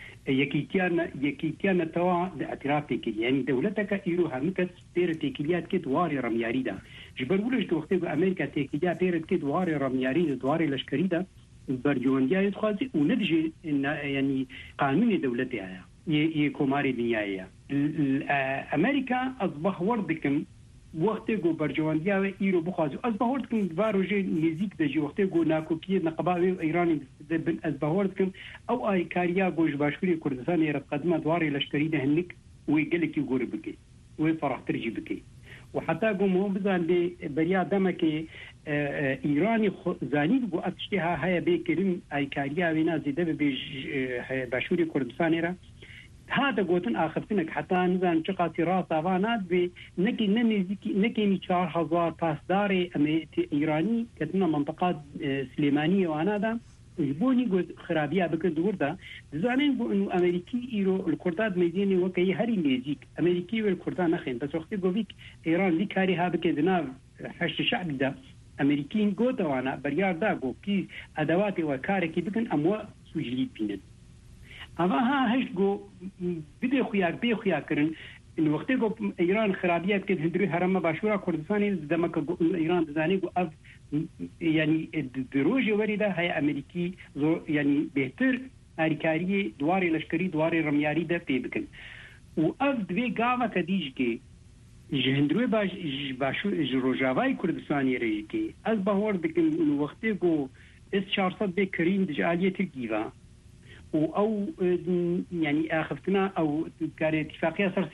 یکیتیان توا اعترافی کیا یعنی دولتک ایرو همکت تیر تکیلیات که دواری رمیاری دا جبرولش که وقتی گو امریکا تکیلیا تیرت که دواری رمیاری دا دواری لشکری دا برجوندیا يتخاذي وندجي يعني قانون دولتها يكوماري دنيايا امريكا اصبح وردكم وقت جو برجوندیا ايرو بخازي اصبح وردكم باروجي نزيك دجي وقت جو ناكوكي نقباوي ايراني بن اصبح وردكم او اي كاريا جوج باشوري كردستان يرقدم دواري لشكري دهنك ويقلك يقول بكي ويفرح ترجي بكي وحتى قوم هم بزان بريا دمك ایرانی زانید گو اتشتها های بیکرین ایکاریا وینا زیده به باشوری کردستانی را هذا قوتن آخرتنك حتى نزان شقاتي راس آوانات بنكي نكي 4000 باسداري إيراني كتنا منطقات سليمانية وعنادا جبوني قوت خرابية بكل دور دا زانين قو انو امريكي ايرو الكردات ميزيني وكي هاري ميزيك امريكي والكردان نخين بس وقتي قو بيك ايران لي كاري ها بكي دناف حشت الشعب دا امريكيين قوتا وانا بريار دا قو كي ادواتي وكاركي بكن اموا سوجليد بينن اما ها هش قو بدي خوياك كرن انو وقتي قو ايران خرابيات كد هندري هرم باشورا كردستاني دمك قو ايران دزاني قو اف يعني دروجي ورده هي امريكي يعني بهتر اركاري دواري لشكري دواري رمياري ده بيبكن واف دوي غاوا كديجكي جهندروي باشو روجاواي كردستاني ريكي از باور بكن انه وقتي قو اس 400 بكرين دجاليه تركيا او يعني اخفتنا او كان اتفاقيه صار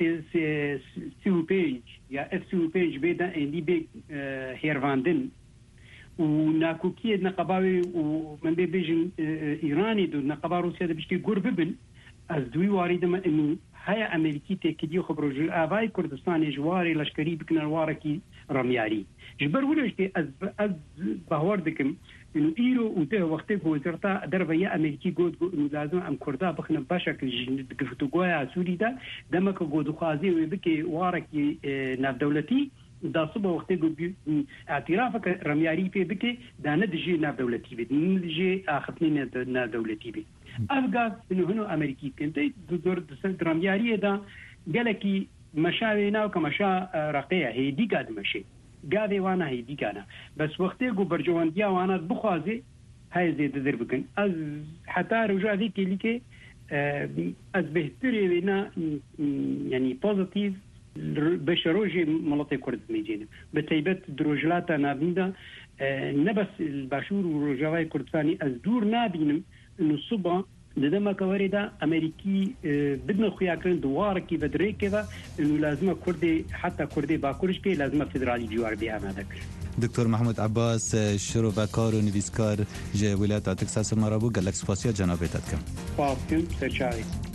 سي بيج يا اف سي بيج بيدا اللي بي هيرفاندن وناكوكيه نقباوي ومن بيجن ايراني دو نقبا روسيا بشكي قرب بن از دوي وارد ما انه هەیە ئەمریکی تێکردی خۆ ڕۆژ ئاوای کوردستانی ژواری لەشکری بکنە وارێکی ڕەمیاری ژبەر وەشتی ئەس باوەڕ دەکەم ئیرۆ و دە وەختێک وەزارەتا دەربەیە ئەمریکی گوت لازم ئەم کوردا بخنە باشەکە گفتوگۆیە سووریدا دەمەکە گۆدوخوازی وێ بکێ وارێکی ناودەوڵەتی داسو بە وەختێک ئاعترافەکە ڕەمیاری پێ بکێ دانە دژێ ناودەوڵەتی بێت دژێ ئاخستنی ناودەوڵەتی بێت ئەفگاز هەنو ئەمریکی کردەی زۆر ڕەمیاریەدا گەلێکی مەشاوێ ناو کە مەشا ڕقەیە هێدی گادمەشێ گاوێ وانە هەیدیکانە بەس وەختێک و بەرجەوەندیا وانات بخوازێ هەیە زێدە دەر بکەن ئەس حتا ڕژاوی کلیکێ ئەس بهترێ وێنە ینی پۆزیتیڤ بەشە ڕۆژێ مڵەتی کورد میجێنە بە تایبەت درۆژلاتە نابیندا نەبەس باشوور و ڕۆژاوای کوردستانی ئەس دوور نابینم نووسبە دەدەمەکەوەرێدا ئەمریکی بدنە خویاکردن دووارێکی بەدرێکێدا لازمە کوردی حتا کوردی باکوورش پێ لازمە فدرالی جوار بێ ئامادەکرد. دکتۆر محمود عباس شرۆڤەکار و نویسکار ji Wilata Texas مرا بوو gelek spasiya cenabê te dikim. Spas bikim serçavê.